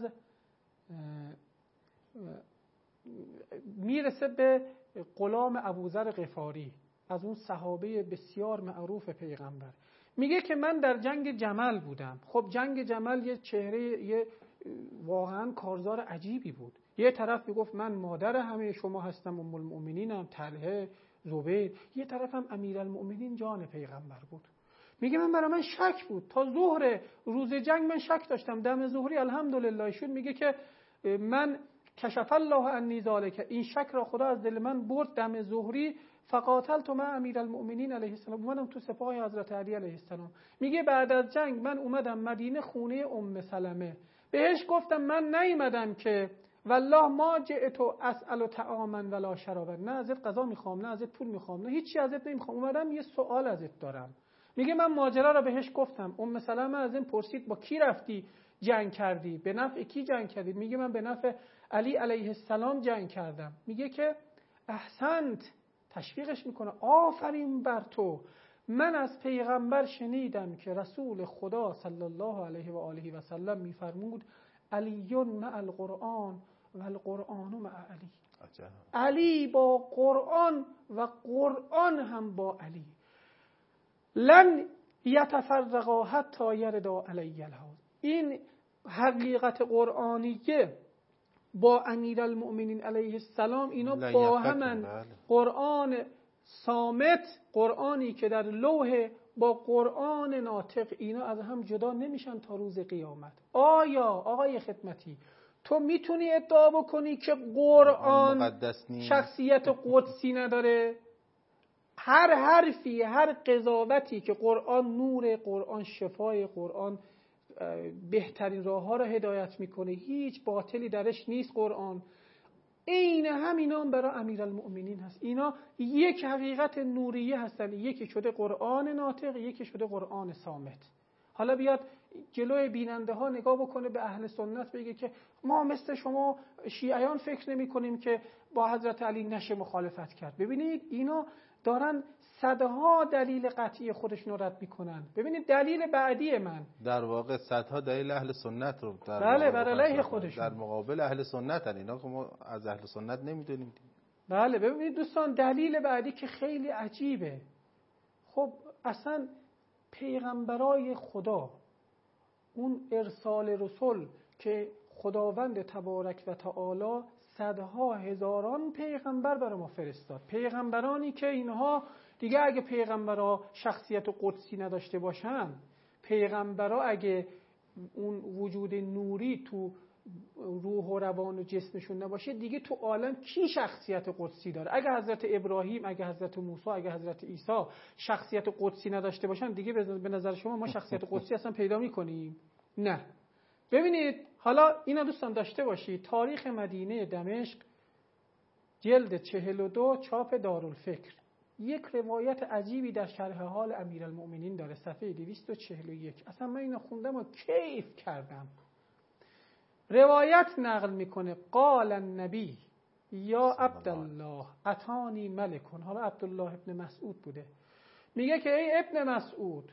Speaker 2: میرسه به غلام ابوذر غفاری، از اون صحابه بسیار معروف پیغمبر. میگه که من در جنگ جمل بودم. خب جنگ جمل یه چهره یه واقعا کارزار عجیبی بود. یه طرف میگفت من مادر همه شما هستم، ام المؤمنینم، طلحه، زبیر، یه طرف هم امیرالمؤمنین جان پیغمبر بود. میگه من برای من شک بود تا ظهر روز جنگ، من شک داشتم. دم ظهری الحمدلله شد. میگه که من کشف الله عنی ذالک، این شک را خدا از دل من برد. دم ظهری فقاتلت مع امیرالمؤمنین علیه السلام، اومدم تو سپاه حضرت علی علیه السلام. میگه بعد از جنگ من اومدم مدینه خونه ام سلمه، بهش گفتم من نیومدم که والله ما جئت اسأل طعاما ولا شرابا، نه ازت غذا میخوام نه ازت پول میخوام نه هیچی ازت نمیخوام، اومدم یه سوال ازت دارم. میگه من ماجرا را بهش گفتم. ام سلمه از این پرسید با کی رفتی جنگ کردی؟ به نفع کی جنگ کردی؟ میگه من به نفع علی علیه السلام جنگ کردم. میگه که احسنت، تشویقش میکنه، آفرین بر تو. من از پیغمبر شنیدم که رسول خدا صلی الله علیه و آله و سلم میفرمود علی مع القرآن و القرآن مع علی. علی با قرآن و قرآن هم با علی. لن یتفرقا حتی یردا علی الحوض. این حقیقت قرآنیه با امیرالمؤمنین علیه السلام اینا با همن. قرآن صامت، قرآنی که در لوح، با قرآن ناطق، اینا از هم جدا نمیشن تا روز قیامت. آیا آقای خدمتی تو میتونی ادعا بکنی که قرآن شخصیت قدسی نداره؟ هر حرفی، هر قضاوتی که قرآن نور، قرآن شفای، قرآن بهترین راه ها را هدایت میکنه، هیچ باطلی درش نیست. قرآن این همینا هم برای امیرالمؤمنین هست. اینا یک حقیقت نوریه هستن، یکی شده قرآن ناطق، یکی شده قرآن صامت. حالا بیاد جلوی بیننده ها نگاه بکنه به اهل سنت بگه که ما مثل شما شیعیان فکر نمی کنیم که با حضرت علی نشه مخالفت کرد. ببینید اینا دارن صدها دلیل قطعی خودشون رد میکنن. ببینید دلیل بعدی من
Speaker 1: در واقع صدها دلیل اهل سنت رو در
Speaker 2: بله بر علیه خودشون
Speaker 1: در مقابل اهل سنت هن. اینا که ما از اهل سنت نمیدونیم.
Speaker 2: بله ببینید دوستان دلیل بعدی که خیلی عجیبه. خب اصلا پیغمبرای خدا، اون ارسال رسول که خداوند تبارک و تعالی صدها هزاران پیغمبر برای ما فرستاد، پیغمبرانی که اینها دیگه اگه پیغمبرها شخصیت قدسی نداشته باشن، پیغمبرها اگه اون وجود نوری تو روح و روان و جسمشون نباشه، دیگه تو عالم کی شخصیت قدسی داره؟ اگه حضرت ابراهیم، اگه حضرت موسی، اگه حضرت عیسی شخصیت قدسی نداشته باشن، دیگه به نظر شما ما شخصیت قدسی اصلا پیدا می‌کنیم؟ نه. ببینید حالا اینا دوستان داشته باشید، تاریخ مدینه دمشق جلد چهل و دو چاپ دارالفکر یک روایت عجیبی در شرح حال امیرالمؤمنین داره، صفحه دویست و چهل و یک. اصلا من اینو خوندم و کیف کردم. روایت نقل میکنه قال النبی، یا عبدالله اتانی ملکون. حالا عبدالله ابن مسعود بوده. میگه که ای ابن مسعود،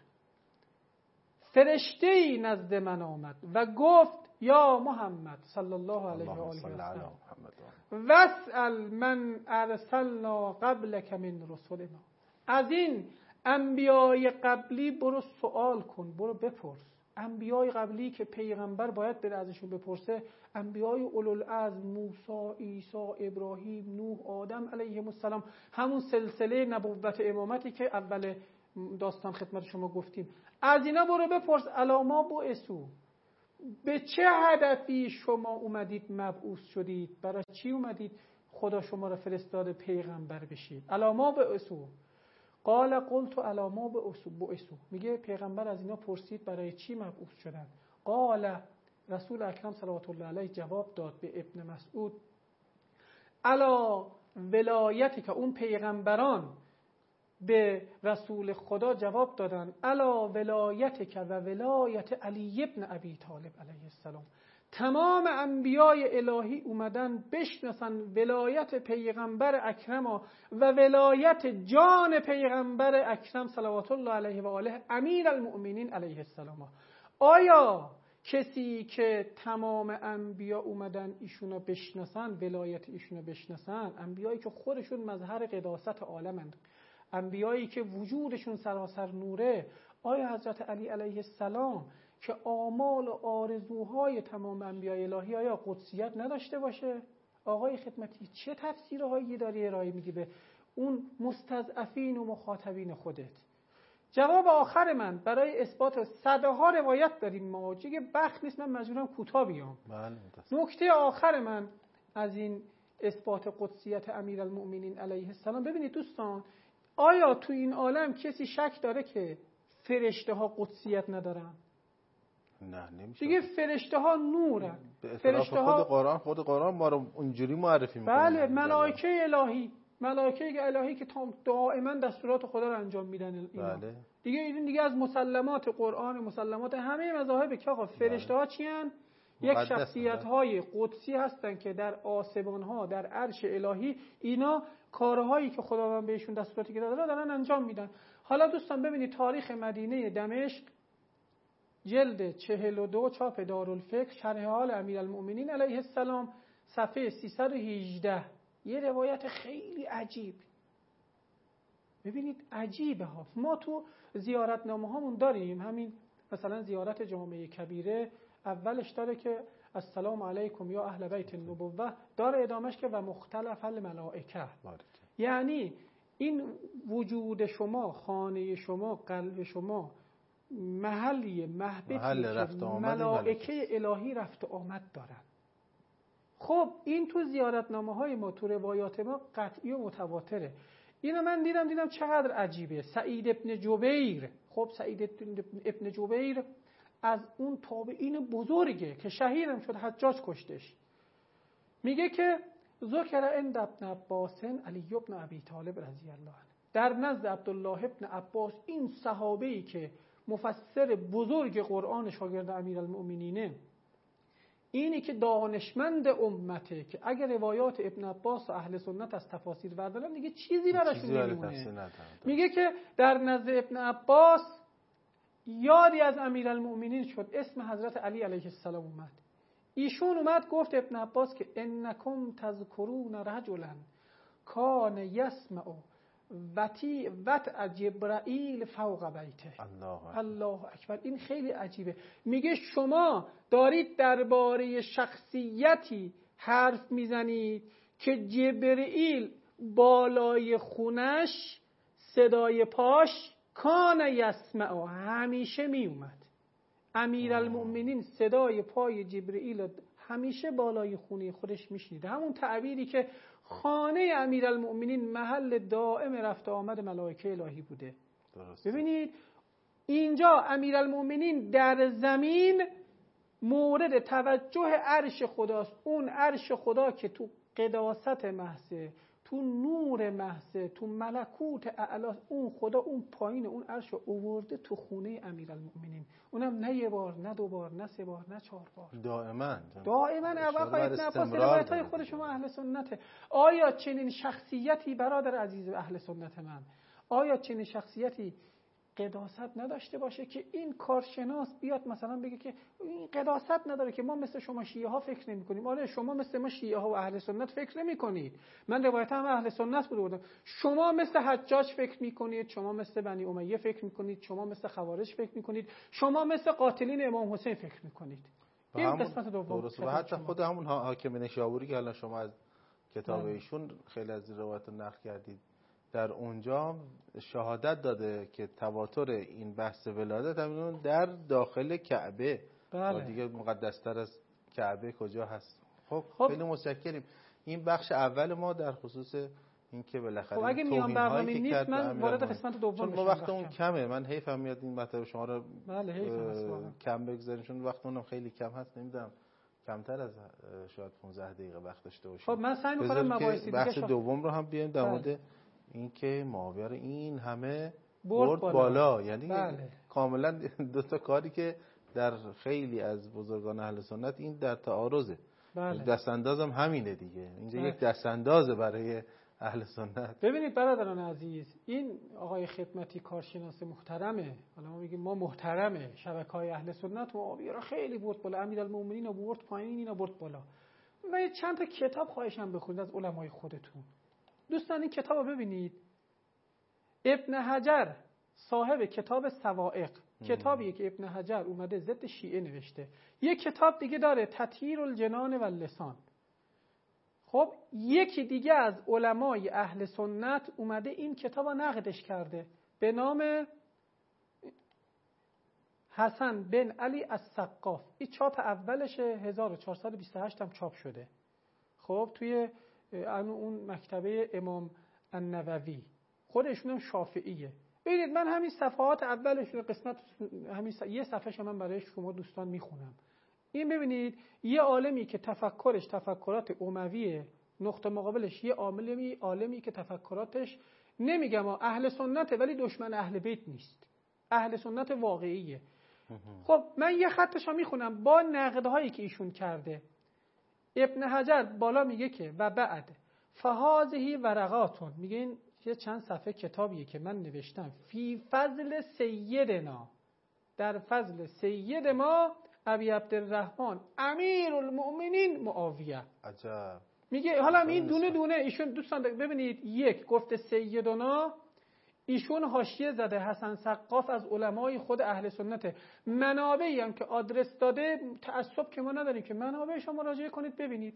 Speaker 2: فرشته‌ای نزد من آمد و گفت یا محمد صلی الله علیه و آله و سلم واسأل من ارسلنا قبلک من رسلنا. از این انبیای قبلی برو سوال کن، برو بپرس. انبیای قبلی که پیغمبر باید بره ازشون بپرسه، انبیای اولوالعزم، موسی، عیسی، ابراهیم، نوح، آدم علیهم السلام، همون سلسله نبوت امامتی که اول داستان خدمت شما گفتیم، از اینا برو بپرس. علاما بعثوا، به چه هدفی شما اومدید مبعوث شدید؟ برای چی اومدید خدا شما را فرستاده پیغمبر بشید؟ علاما بعثوا. قال قلت علاما بعثوا. میگه پیغمبر از اینا پرسید برای چی مبعوث شدن؟ قال رسول اکرم صلوات الله علیه جواب داد به ابن مسعود علا ولایتی، که اون پیغمبران به رسول خدا جواب دادن علا ولایت که و ولایت علی ابن ابی طالب علیه السلام. تمام انبیای الهی اومدن بشناسن ولایت پیغمبر اکرم و ولایت جان پیغمبر اکرم صلوات الله علیه و آله امیر المؤمنین علیه السلام. آیا کسی که تمام انبیا اومدن ایشونو بشناسن، ولایت ایشونو بشناسن، انبیایی که خودشون مظهر قداست عالمند، انبیایی که وجودشون سراسر نوره، آیا حضرت علی علیه السلام که آمال و آرزوهای تمام انبیای الهی آیا قدسیت نداشته باشه؟ آقای خدمتی چه تفسیرهایی داری ارائه میدی به اون مستضعفین و مخاطبین خودت؟ جواب آخر من برای اثبات صدها روایت داریم، ما چه بخت نیست، من مجبورم کوتاه بیام. نکته آخر من از این اثبات قدسیت امیرالمؤمنین علیه السلام، ببینید دوستان، آیا تو این عالم کسی شک داره که فرشته ها قدسیت ندارن؟
Speaker 1: نه نمیشه.
Speaker 2: دیگه فرشته ها نورن.
Speaker 1: فرشته ها خود قرآن خود قرآن ما رو اونجوری معرفی میکنه.
Speaker 2: بله، ملائکه الهی، ملائکه الهی که دائما دستورات خدا رو انجام میدن. اینا. بله. دیگه این دیگه از مسلمات قرآن، مسلمات همه مذاهب که آقا فرشته ها چی ان؟ یک شخصیت های قدسی هستن که در آسمان ها، در عرش الهی، اینا کارهایی که خداوند بهشون دستوراتی که داده دارن انجام میدن. حالا دوستان ببینید تاریخ مدینه دمشق جلد چهل و دو چاپ دارالفکر شرح حال امیرالمؤمنین علیه السلام صفحه سیصد و هجده، یه روایت خیلی عجیب. ببینید عجیبه ها. ما تو زیارتنامه هامون داریم، همین مثلا زیارت جامعه کبیره اولش داره که السلام علیکم یا اهل بیت النبوه، داره ادامش که و مختلف الملائکه. یعنی این وجود شما، خانه شما، قلب شما محلی محبتی محل که ملائکه الهی رفت و آمد دارن. خب این تو زیارتنامه های ما، تو روایات ما قطعی و متواتره. اینو من دیدم دیدم چقدر عجیبه. سعید ابن جبیر، خب سعید ابن جبیر از اون تابعین بزرگه که شهیدم شد، حجاج کشتش. میگه که ذکر عند ابن عباس علی ابن ابی طالب رضی الله عنه، در نزد عبدالله ابن عباس، این صحابه‌ای که مفسر بزرگ قرآن شاگرد امیرالمؤمنینه، اینی که دانشمند امته، که اگر روایات ابن عباس و اهل سنت از تفاسیر بردارن دیگه چیزی براشون نمیمونه. میگه که در نزد ابن عباس یادی از امیرالمؤمنین شد، اسم حضرت علی علیه السلام اومد. ایشون اومد گفت ابن عباس که انکم تذکرون رجلا کان یسمع وتی وت جبرائیل فوق بیته. الله الله اکبر. این خیلی عجیبه. میگه شما دارید درباره شخصیتی حرف میزنید که جبرئیل بالای خونش صدای پاش کان یسمع همیشه میومد. امیرالمؤمنین صدای پای جبرئیل همیشه بالای خونه خودش میشنید. همون تعبیری که خانه امیرالمؤمنین محل دائم رفت و آمد ملائکه الهی بوده. درست. ببینید اینجا امیرالمؤمنین در زمین مورد توجه عرش خداست. اون عرش خدا که تو قداست محض، تو نور محض، تو ملکوت اعلی، اون خدا اون پایین اون عرش رو آورده تو خونه امیرالمؤمنین. اونم نه یه بار، نه دو بار، نه سه بار، نه چهار بار،
Speaker 1: دائما
Speaker 2: دائما. ابا ابن عباس روایت‌های خود شما اهل سنته. آیا چنین شخصیتی برادر عزیز اهل سنت من، آیا چنین شخصیتی قداست نداشته باشه که این کارشناس بیاد مثلا بگه که این قداست نداره که ما مثل شما شیعه ها فکر نمی کنیم؟ آره شما مثل ما شیعه ها و اهل سنت فکر نمی کنید. من روایت هم اهل سنت بوده بودم. شما مثل حجاج فکر می کنید، شما مثل بنی امیه فکر می کنید، شما مثل خوارج فکر می کنید، شما مثل قاتلین امام حسین فکر می کنید. این قسمت دوم.
Speaker 1: و حتی خود همون حاکم نیشابوری که الان شما از کتاب ایشون خیلی از روایت رو نقل کردید، در اونجا شهادت داده که تواتر این بحث ولادت همون در داخل کعبه.
Speaker 2: بله.
Speaker 1: دیگه مقدستر از کعبه کجا هست؟ خب, خب خیلی متشکریم. این بخش اول ما در خصوص این که بالاخره
Speaker 2: خب اگه میان برنامه نیست من وارد قسمت دوم
Speaker 1: بشم، چون ما وقتمون کمه. من حیفم میاد این مطلب شما رو
Speaker 2: بله حیفم
Speaker 1: کم بگذاریم چون وقتمون خیلی کم هست. نمیدونم کمتر از شاید پانزده دقیقه وقت داشته باشیم.
Speaker 2: خب من سعی می‌کنم مباحث دیگه
Speaker 1: بحث دوم رو هم بیایم در مورد اینکه معاویه رو این همه برد, برد بالا, بالا. یعنی
Speaker 2: بله.
Speaker 1: کاملا دو تا کاری که در خیلی از بزرگان اهل سنت این در تعارضه.
Speaker 2: بله.
Speaker 1: دستاندازم همینه دیگه. اینجا بله. یک دستاندازه برای اهل سنت.
Speaker 2: ببینید برادران عزیز، این آقای خدمتی کارشناس محترمه، حالا ما میگیم ما محترمه، شبکه‌های اهل سنت معاویه رو خیلی برد بالا، امیرالمومنین رو برد پایین، اینا برد بالا. من چند تا کتاب خواهشم بخونید از علمای خودتون. دوستان این کتاب رو ببینید. ابن حجر صاحب کتاب سوائق، کتابیه که ابن حجر اومده ضد شیعه نوشته. یک کتاب دیگه داره تطهیر الجنان و اللسان. خب یکی دیگه از علمای اهل سنت اومده این کتاب رو نقدش کرده به نام حسن بن علی السقاف. این چاپ اولش هزار و چهارصد و بیست و هشت هم چاپ شده. خب توی اون مکتبه امام النووی، خودشون هم شافعیه. ببینید من همین صفحات اولش رو قسمت همین یه صفحه‌ش من برای شما دوستان میخونم. این ببینید یه عالمی که تفکرش تفکرات امویه، نقطه مقابلش یه عالمی عالمی که تفکراتش نمیگم اهل سنته ولی دشمن اهل بیت نیست، اهل سنت واقعیه. خب من یه خطش رو میخونم با نقدهایی که ایشون کرده. ابن حجر بالا میگه که و بعد فهذه ورقاتون، میگه این یه چند صفحه کتابیه که من نوشتم فی فضل سیدنا، در فضل سید ما ابی عبدالرحمن امیر المؤمنین معاویه.
Speaker 1: عجب.
Speaker 2: میگه حالا این دونه دونه ایشون دوستان ببینید، یک گفته سیدنا، ایشون حاشیه زده حسن سقاف از علمای خود اهل سنت، منابعی هم که آدرس داده تعصب که ما نداریم که منابعش رو مراجعه کنید ببینید.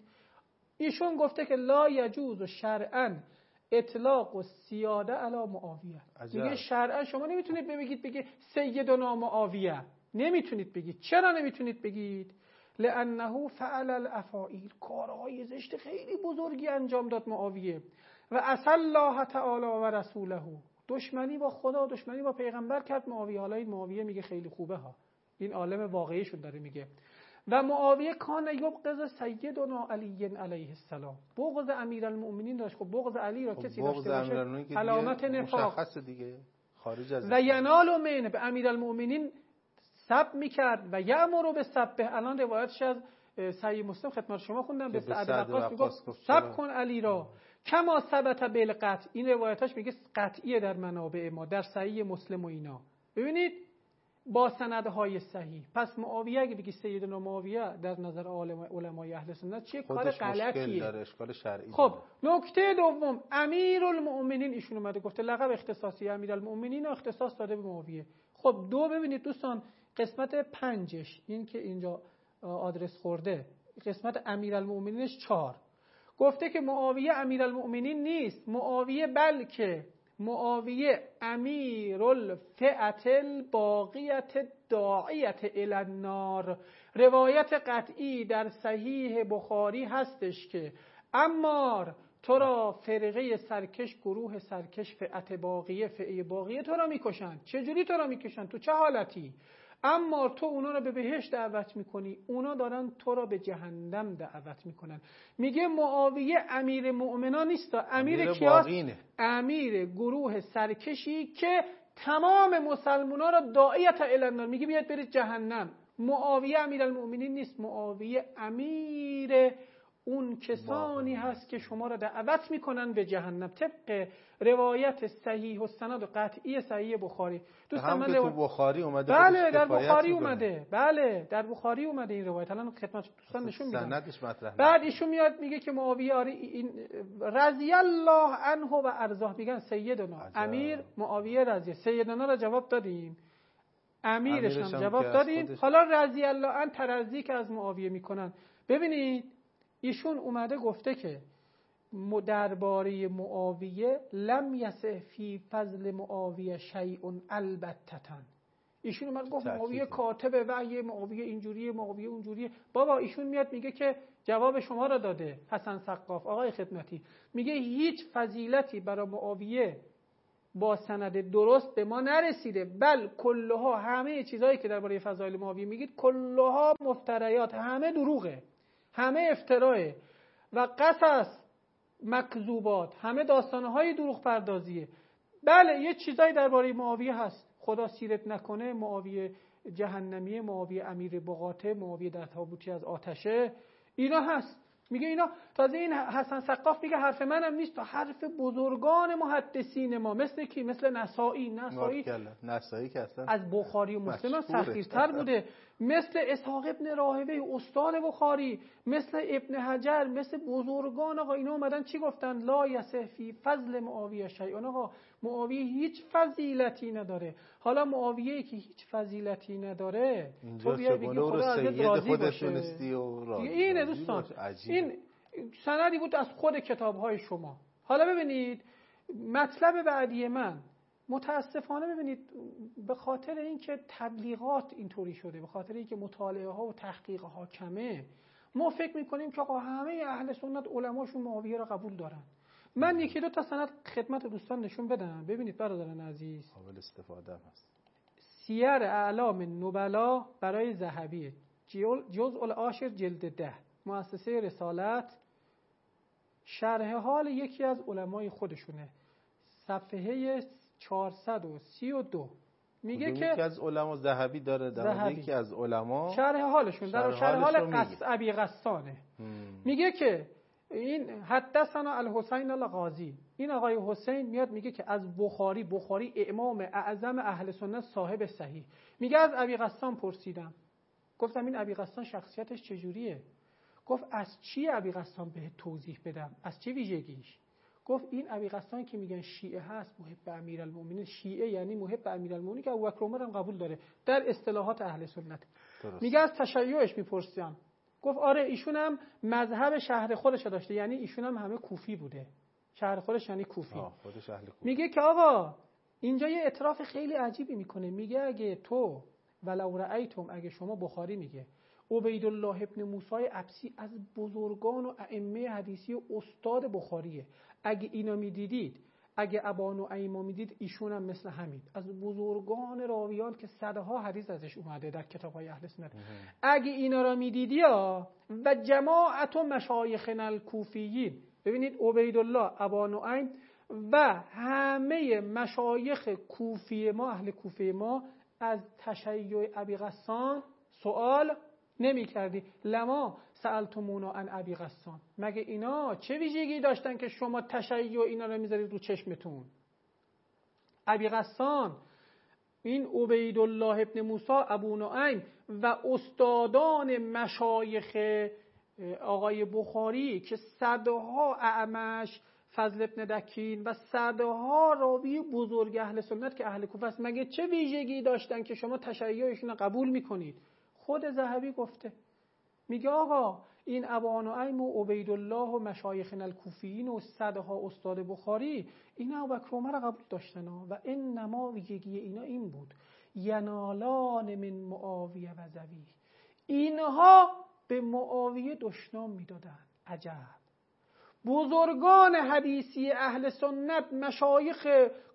Speaker 2: ایشون گفته که لا یجوز شرعا اطلاق و سیاده علی معاویه. میگه شرعا شما نمیتونید بگید بگید سیدنا معاویه، نمیتونید بگید. چرا نمیتونید بگید؟ لانه فعل الافاعیل، کارهای زشت خیلی بزرگی انجام داد معاویه. و عصى الله تعالی و رسوله، دشمنی با خدا دشمنی با پیغمبر کرد معاویه. حالا این معاویه میگه خیلی خوبه ها، این عالم واقعیشون داره میگه. و معاویه کان یبغض سیدنا علی علیه السلام، بغض امیرالمؤمنین داشت. خب بغض علی را کسی داشته باشه علامت نفاق
Speaker 1: مشخصه دیگه، خارج از
Speaker 2: و ینال من به امیرالمؤمنین سب میکرد و یأمر به سبه. الان روایتش از صحیح مسلم خدمت شما خوندم، به سعد وقاص میگفت سب کن علی را کما ثبت بالقطع. این روایتاش میگه قطعیه در منابع ما، در صحیح مسلم و اینا. ببینید با سندهای صحیح. پس معاویه اگه بگی سیدنا معاویه در نظر علمای اهل سنت چه کار غلطیه
Speaker 1: داره، اشکال شرعی.
Speaker 2: خب نکته دوم، امیرالمؤمنین ایشون اومده گفته لقب اختصاصی امیرالمؤمنین رو اختصاص داده به معاویه. خب دو ببینید دوستان قسمت پنجش این که اینجا آدرس خورده، قسمت امیرالمؤمنینش چهار گفته که معاویه امیرالمؤمنین نیست، معاویه بلکه معاویه امیرالفئة الباقیة داعیة الی النار. روایت قطعی در صحیح بخاری هستش که عمار تو را فرقه سرکش، گروه سرکش، فئت باقیه، فئه باقیه تو را میکشن. چجوری تو را میکشن؟ تو چه حالتی؟ اما تو اونا رو به بهشت دعوت میکنی، اونا دارن تو رو به جهنم دعوت میکنن. میگه معاویه امیر مؤمنان نیست، امیر, امیر کیاست؟ امیر گروه سرکشی که تمام مسلمونا رو داعیت الی النار، میگه بیاید برید جهنم. معاویه امیرالمؤمنین نیست، معاویه امیر اون کسانی هست که شما را دعوت میکنن به جهنم، طبق روایت صحیح و سند و قطعی صحیح بخاری.
Speaker 1: دوستان من تو بخاری اومده،
Speaker 2: بله در بخاری اومده، بله در بخاری اومده این روایت، الان خدمت دوستان نشون میدم.
Speaker 1: سندش مطرح.
Speaker 2: بعد ایشون میاد میگه که معاویه آره این رضی الله عنه و ارضاه، میگن سیدنا عجب. امیر معاویه رضی، سیدنا را جواب دادیم، امیرش هم جواب دادیم، حالا رضی الله عنه ترضی که از معاویه میکنن. ببینید ایشون اومده گفته که درباره معاویه لم یسع فی فضل معاویه شیء البتتن. ایشون اومد گفت معاویه کاتب وحی، معاویه اینجوریه، معاویه اونجوریه. بابا ایشون میاد میگه که جواب شما را داده حسن سقاف آقای خدمتی، میگه هیچ فضیلتی برای معاویه با سند درست به ما نرسیده، بل کلها، همه چیزایی که درباره فضایل معاویه میگید کلها مفتریات، همه دروغه، همه افتراه و قصص مکذوبات، همه داستانهای دروغ پردازیه. بله یه چیزایی درباره معاویه هست، خدا سیرت نکنه معاویه جهنمیه، معاویه امیر بغاته، معاویه در تابوتی از آتشه، اینا هست. میگه اینا، تازه این حسن سقاف میگه حرف منم نیست، تا حرف بزرگان محدثین ما، مثل کی؟ مثل نسائی. نسائی
Speaker 1: نسائی که اصلا
Speaker 2: از بخاری و مسلم سخیرتر بوده، مثل اسحاق ابن راهوی استاد بخاری، مثل ابن حجر، مثل بزرگان. آقا اینا اومدن چی گفتن؟ لا یصح فی فضل معاویه شیء. آقا معاویه هیچ فضیلتی نداره. حالا معاویه که هیچ فضیلتی نداره تو بیای بگی خدا ازت راضی باشه. اینه دوستان، این سندی بود از خود کتاب‌های شما. حالا ببینید مطلب بعدی من، متاسفانه ببینید به خاطر اینکه تبلیغات اینطوری شده، به خاطر اینکه مطالعه ها و تحقیق ها کمه، ما فکر میکنیم که آقا همه اهل سنت علماشون معاویه را قبول دارن. من یکی دو تا سند خدمت دوستان نشون بدم. ببینید برادران عزیز،
Speaker 1: قابل استفاده هست.
Speaker 2: سیر اعلام نبلا برای ذهبی، جزء العاشر جلد ده، مؤسسه رسالت، شرح حال یکی از علمای خودشونه، صفحه چهارصد و سی و دو. میگه که
Speaker 1: یکی از علما ذهبی داره، در یکی از علما
Speaker 2: شرح حالشون در شرح حال قص ابی غسانه میگه که این حدثنا الحسین الغازی، این آقای حسین میاد میگه که از بخاری، بخاری امام اعظم اهل سنت صاحب صحیح، میگه از ابی غسان پرسیدم، گفتم این ابی غسان شخصیتش چجوریه؟ گفت از چی ابی غسان به توضیح بدم، از چه ویژگیش؟ گفت این ابی غسان که میگن شیعه هست، محب امیرالمومنین، شیعه یعنی محب امیرالمومنین که ابوبکر عمر هم قبول داره در اصطلاحات اهل سنت. درست. میگه از تشیعش میپرسیدم، گفت آره ایشون هم مذهب شهر خودش داشته، یعنی ایشون هم همه کوفی بوده، شهر خودش یعنی کوفی.
Speaker 1: خودش اهل کوفی.
Speaker 2: میگه که آقا اینجا یه اعتراف خیلی عجیبی میکنه، میگه اگه تو ولو رأیتم، اگه شما، بخاری میگه عبیدالله ابن موسی عبسی از بزرگان و ائمه حدیثی و استاد بخاریه، اگه اینا میدیدید، اگه ابا نعیما میدید، ایشون هم مثل همین از بزرگان راویان که صدها حدیث ازش اومده در کتاب‌های اهل سنت، اگه اینا را میدیدی ها و جماعت و مشایخنا الکوفیین، ببینید عبیدالله، ابا نعیم و همه مشایخ کوفی ما، اهل کوفه ما، از تشیع ابی غسان سوال نمی کردی. لما سألتمونا عن ابی غسان، مگه اینا چه ویژگی داشتن که شما تشیع اینا رو میذارید رو چشمتون؟ ابی غسان، این عبیدالله ابن موسی، ابو نعیم و استادان مشایخ آقای بخاری که صدها اعمش، فضل ابن دکین و صدها راوی بزرگ اهل سنت که اهل کوفه است، مگه چه ویژگی داشتن که شما تشیعشون رو قبول میکنید؟ خود ذهبی گفته، میگه آقا این ابا نعیم و عبیدالله و مشایخنا الکوفیین و صدها استاد بخاری، اینا ابوبکر عمر قبول داشتن و انما ویژگی اینا این بود، ینالان من معاویه و زوی، اینها به معاویه دشنام میدادن. عجب، بزرگان حدیثی اهل سنت، مشایخ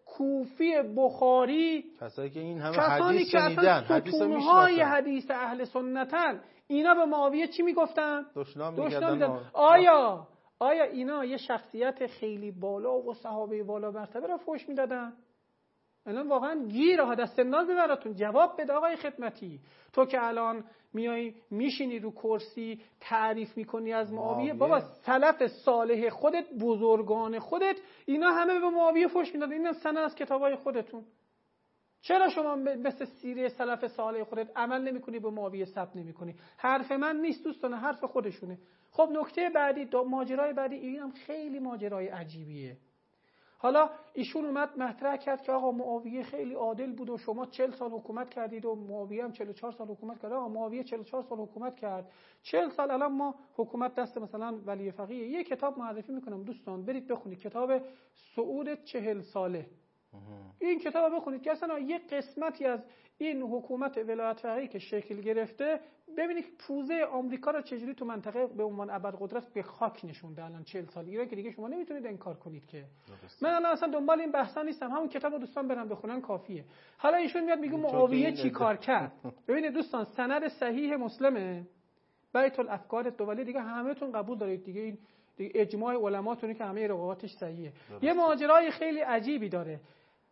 Speaker 2: کوفی، بخاری،
Speaker 1: کسایی که این همه
Speaker 2: کسانی
Speaker 1: حدیث
Speaker 2: که
Speaker 1: شنیدن،
Speaker 2: اصلا
Speaker 1: حدیث رو
Speaker 2: ستونهای
Speaker 1: میشناسن،
Speaker 2: حدیث اهل سنتن، اینا به معاویه چی میگفتن؟
Speaker 1: دشنام
Speaker 2: دشنام
Speaker 1: میکردن.
Speaker 2: می‌زدن. آیا آیا اینا یه شخصیت خیلی بالا و صحابه بالا مرتبه را فوش میدادن؟ الان واقعا گیره ها، دست ناز براتون جواب بده آقای خدمتی. تو که الان میای میشینی رو کرسی تعریف میکنی از معاویه، بابا سلف صالح خودت، بزرگان خودت، اینا همه به معاویه فوش میدادن. اینا سند از کتابای خودتون. چرا شما مثل سیره سلف صالح خودت عمل نمیکنی، به معاویه ثبت نمیکنی؟ حرف من نیست دوستان، حرف خودشونه. خب نکته بعدی، ماجرای بعدی، اینم خیلی ماجرای عجیبیه. حالا ایشون اومد مطرح کرد که آقا معاویه خیلی عادل بود و شما چهل سال حکومت کردید و معاویه هم چهل و چهار سال حکومت کرد. آقا معاویه چهل و چهار سال حکومت کرد، چهل سال الان ما حکومت دست مثلا ولی فقیه. یه کتاب معرفی میکنم دوستان، برید بخونید، کتاب صعود چهل ساله. این کتاب بخونید که اصلا یه قسمتی از این حکومت ولایت فقیه که شکل گرفته، ببینید پوزه آمریکا رو چجوری تو منطقه به عنوان ابرقدرت به خاک نشونده الان چهل سال. اینا که دیگه شما نمیتونید انکار کنید که. من الان اصلا دنبال این بحثا نیستم، همون کتابو دوستان برن بخونن کافیه. حالا ایشون میاد میگه معاویه چی کار کرد. ببینید دوستان، سند صحیح مسلمه، بیت الافکار دولی، دیگه همه‌تون قبول دارید دیگه، این دیگه اجماع علماتونه که همه روایاتش صحیحه. یه ماجرای خیلی عجیبی داره.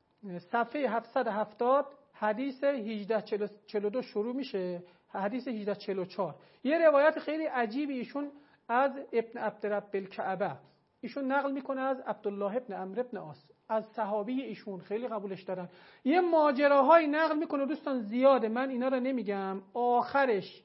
Speaker 2: صفحه هفتصد و هفتاد حدیث هجده چهل و دو شروع میشه، حدیث هجده چهل و چهار. یه روایت خیلی عجیبی ایشون از ابن عبدرب الکعبه ایشون نقل میکنه از عبدالله ابن عمرو ابن عاص، از صحابی ایشون خیلی قبولش دارن. یه ماجراهایی نقل میکنه دوستان زیاده، من اینا رو نمیگم. آخرش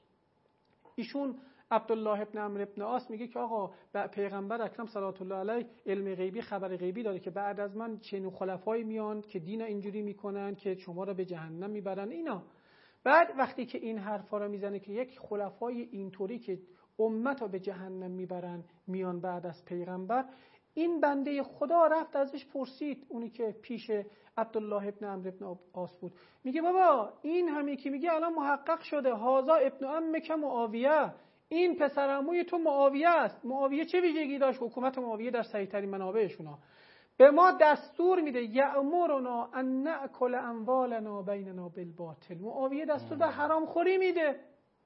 Speaker 2: ایشون عبدالله ابن عمرو ابن عاص میگه که آقا پیغمبر اکرم صلوات الله علیه علم غیبی، خبر غیبی داره که بعد از من چنین خلفایی میان که دین اینجوری میکنن که شما رو به جهنم میبرن اینا. بعد وقتی که این حرفا رو میزنه که یک خلفای اینطوری که امت رو به جهنم میبرن میان بعد از پیغمبر، این بنده خدا رفت ازش پرسید، اونی که پیش عبدالله ابن عمرو ابن عاص بود، میگه بابا این همین که میگه الان محقق شده، هازا ابن عمک معاویه، این پسرعموی تو معاویه است. معاویه چه ویژگی داشت؟ حکومت معاویه در صحیح ترین منابعشونا به ما دستور میده یأمرنا ان نأکل اموالنا بیننا بالباطل. معاویه دستور به حرام خوری میده،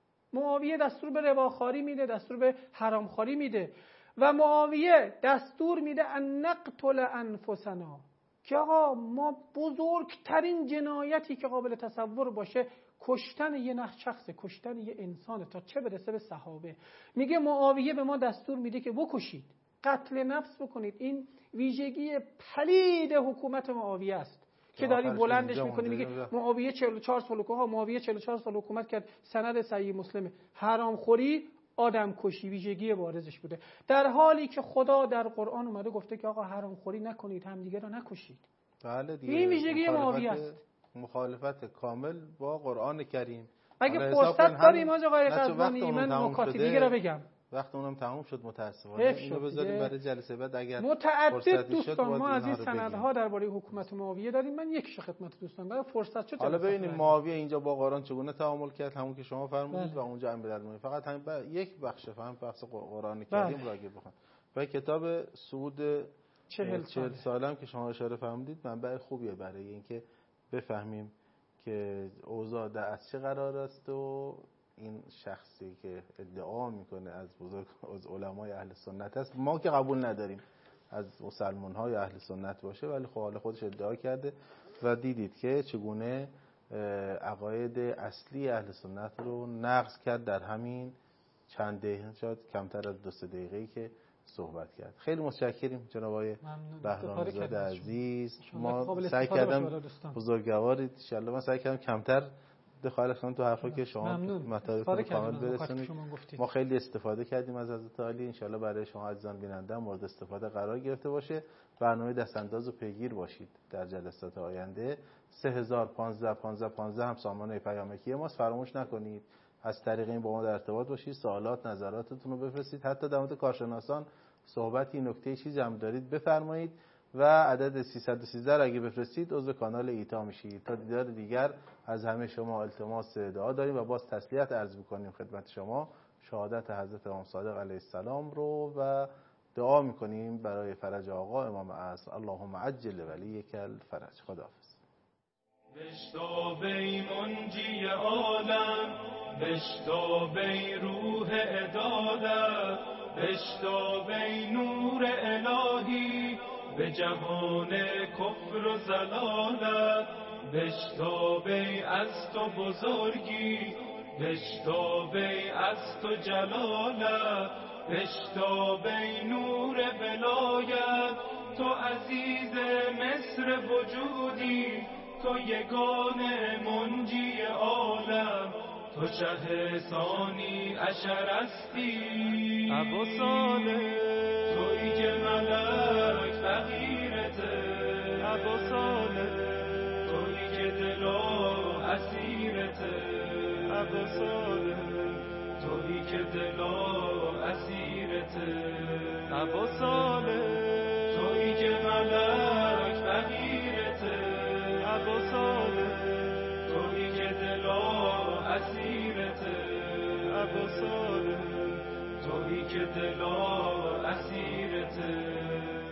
Speaker 2: معاویه دستور به رباخواری میده، دستور به حرام خوری میده. و معاویه دستور میده ان نقتل انفسنا، که آقا ما بزرگترین جنایتی که قابل تصور باشه کشتن یه شخص، کشتن یه انسان، تا چه برسه به صحابه. میگه معاویه به ما دستور میده که بکشید، قتل نفس بکنید. این ویژگی پلید حکومت معاویه است که داری بلندش میکنی، میگه معاویه چهل و چهار سال حکومت، معاویه چهل و چهار سال حکومت کرد، سند صحیح مسلمه. حرام خوری، آدم کشی ویژگی بارزش بوده، در حالی که خدا در قرآن اومده گفته که آقا حرام خوری نکنید، همدیگه رو نکشید.
Speaker 1: بله دیگه،
Speaker 2: این ویژگی معاویه است،
Speaker 1: مخالفت کامل با قرآن کریم.
Speaker 2: اگه فرصت داریم آقا آقای قزوینی، من نکات دیگه رو بگم.
Speaker 1: وقت اونم تموم شد متاسفانه، اینو بذاریم برای جلسه بعد اگر
Speaker 2: متعدد دوستان ما از این سندها درباره حکومت معاویه داریم. من یکش خدمت دوستان برای فرصت شد.
Speaker 1: حالا ببینیم معاویه اینجا با قرآن چگونه تعامل کرد، همون که شما فرمودید، و اونجا هم به درد میاد. فقط همین ب... یک بخش فهم بحث قرآن کریم راگع بخوام. و کتاب صعود چهل سال سالم که شما اشاره فرمودید منبع خوبیه برای اینکه بفهمیم که اوضاع در از چه قرار است و این شخصی که ادعا میکنه از بزرگ از علمای اهل سنت است، ما که قبول نداریم از مسلمان های اهل سنت باشه، ولی خب حالا خودش ادعا کرده و دیدید که چگونه عقاید اصلی اهل سنت رو نقض کرد در همین چند دقیقه، شاید کمتر از دو سه دقیقه‌ای که صحبت کرد. خیلی متشکریم جناب آقای بهرام‌زاده عزیز. ما سعی کردم بزرگوارید ان شاء الله، من سعی کردم کمتر دخالت کنم تو حرفا که شما مطالب کامل برسونید. ما خیلی استفاده کردیم از حضرت عالی، ان شاء الله برای شما عزیزان بیننده مورد استفاده قرار گرفته باشه. برنامه دستانداز رو پیگیر باشید در جلسات آینده. سه هزار و پانزده پانزده پانزده هم سامانه پیامکی ماست، فراموش نکنید از طریق این با ما در ارتباط باشید، سوالات نظراتتون رو بفرستید، حتی در مورد کارشناسان صحبتی نکته چیزی هم دارید بفرمایید و عدد سیصد و سیزده اگه بفرستید عضو کانال ایتا میشید. تا دیدار دیگر از همه شما التماس دعا داریم و باز تسلیت عرض می‌کنیم خدمت شما، شهادت حضرت امام صادق علیه السلام رو و دعا میکنیم برای فرج آقا امام عصر. اللهم عجل ولیک الفرج. خداحافظ.
Speaker 4: بشتابی منجی عالم، بشتابی روح عدالت، بشتابی نور الهی به جهان کفر و ضلالت، بشتابی از تو بزرگی، بشتابی از تو جلالت، بشتابی نور ولایت، تو عزیز مصر وجودی، تو یگان منجی عالم، تو شه ثانی عشر هستی ابو صالح، تویی که ملک فقیرته ابو صالح، تویی که دلا اسیرته ابو صالح، تویی که دلا اسیرته ابو صالح، تویی که ملک فقیرته ابو صالح، تویی که دلا اسیرته ابو صالح، تویی که دلا اسیرته.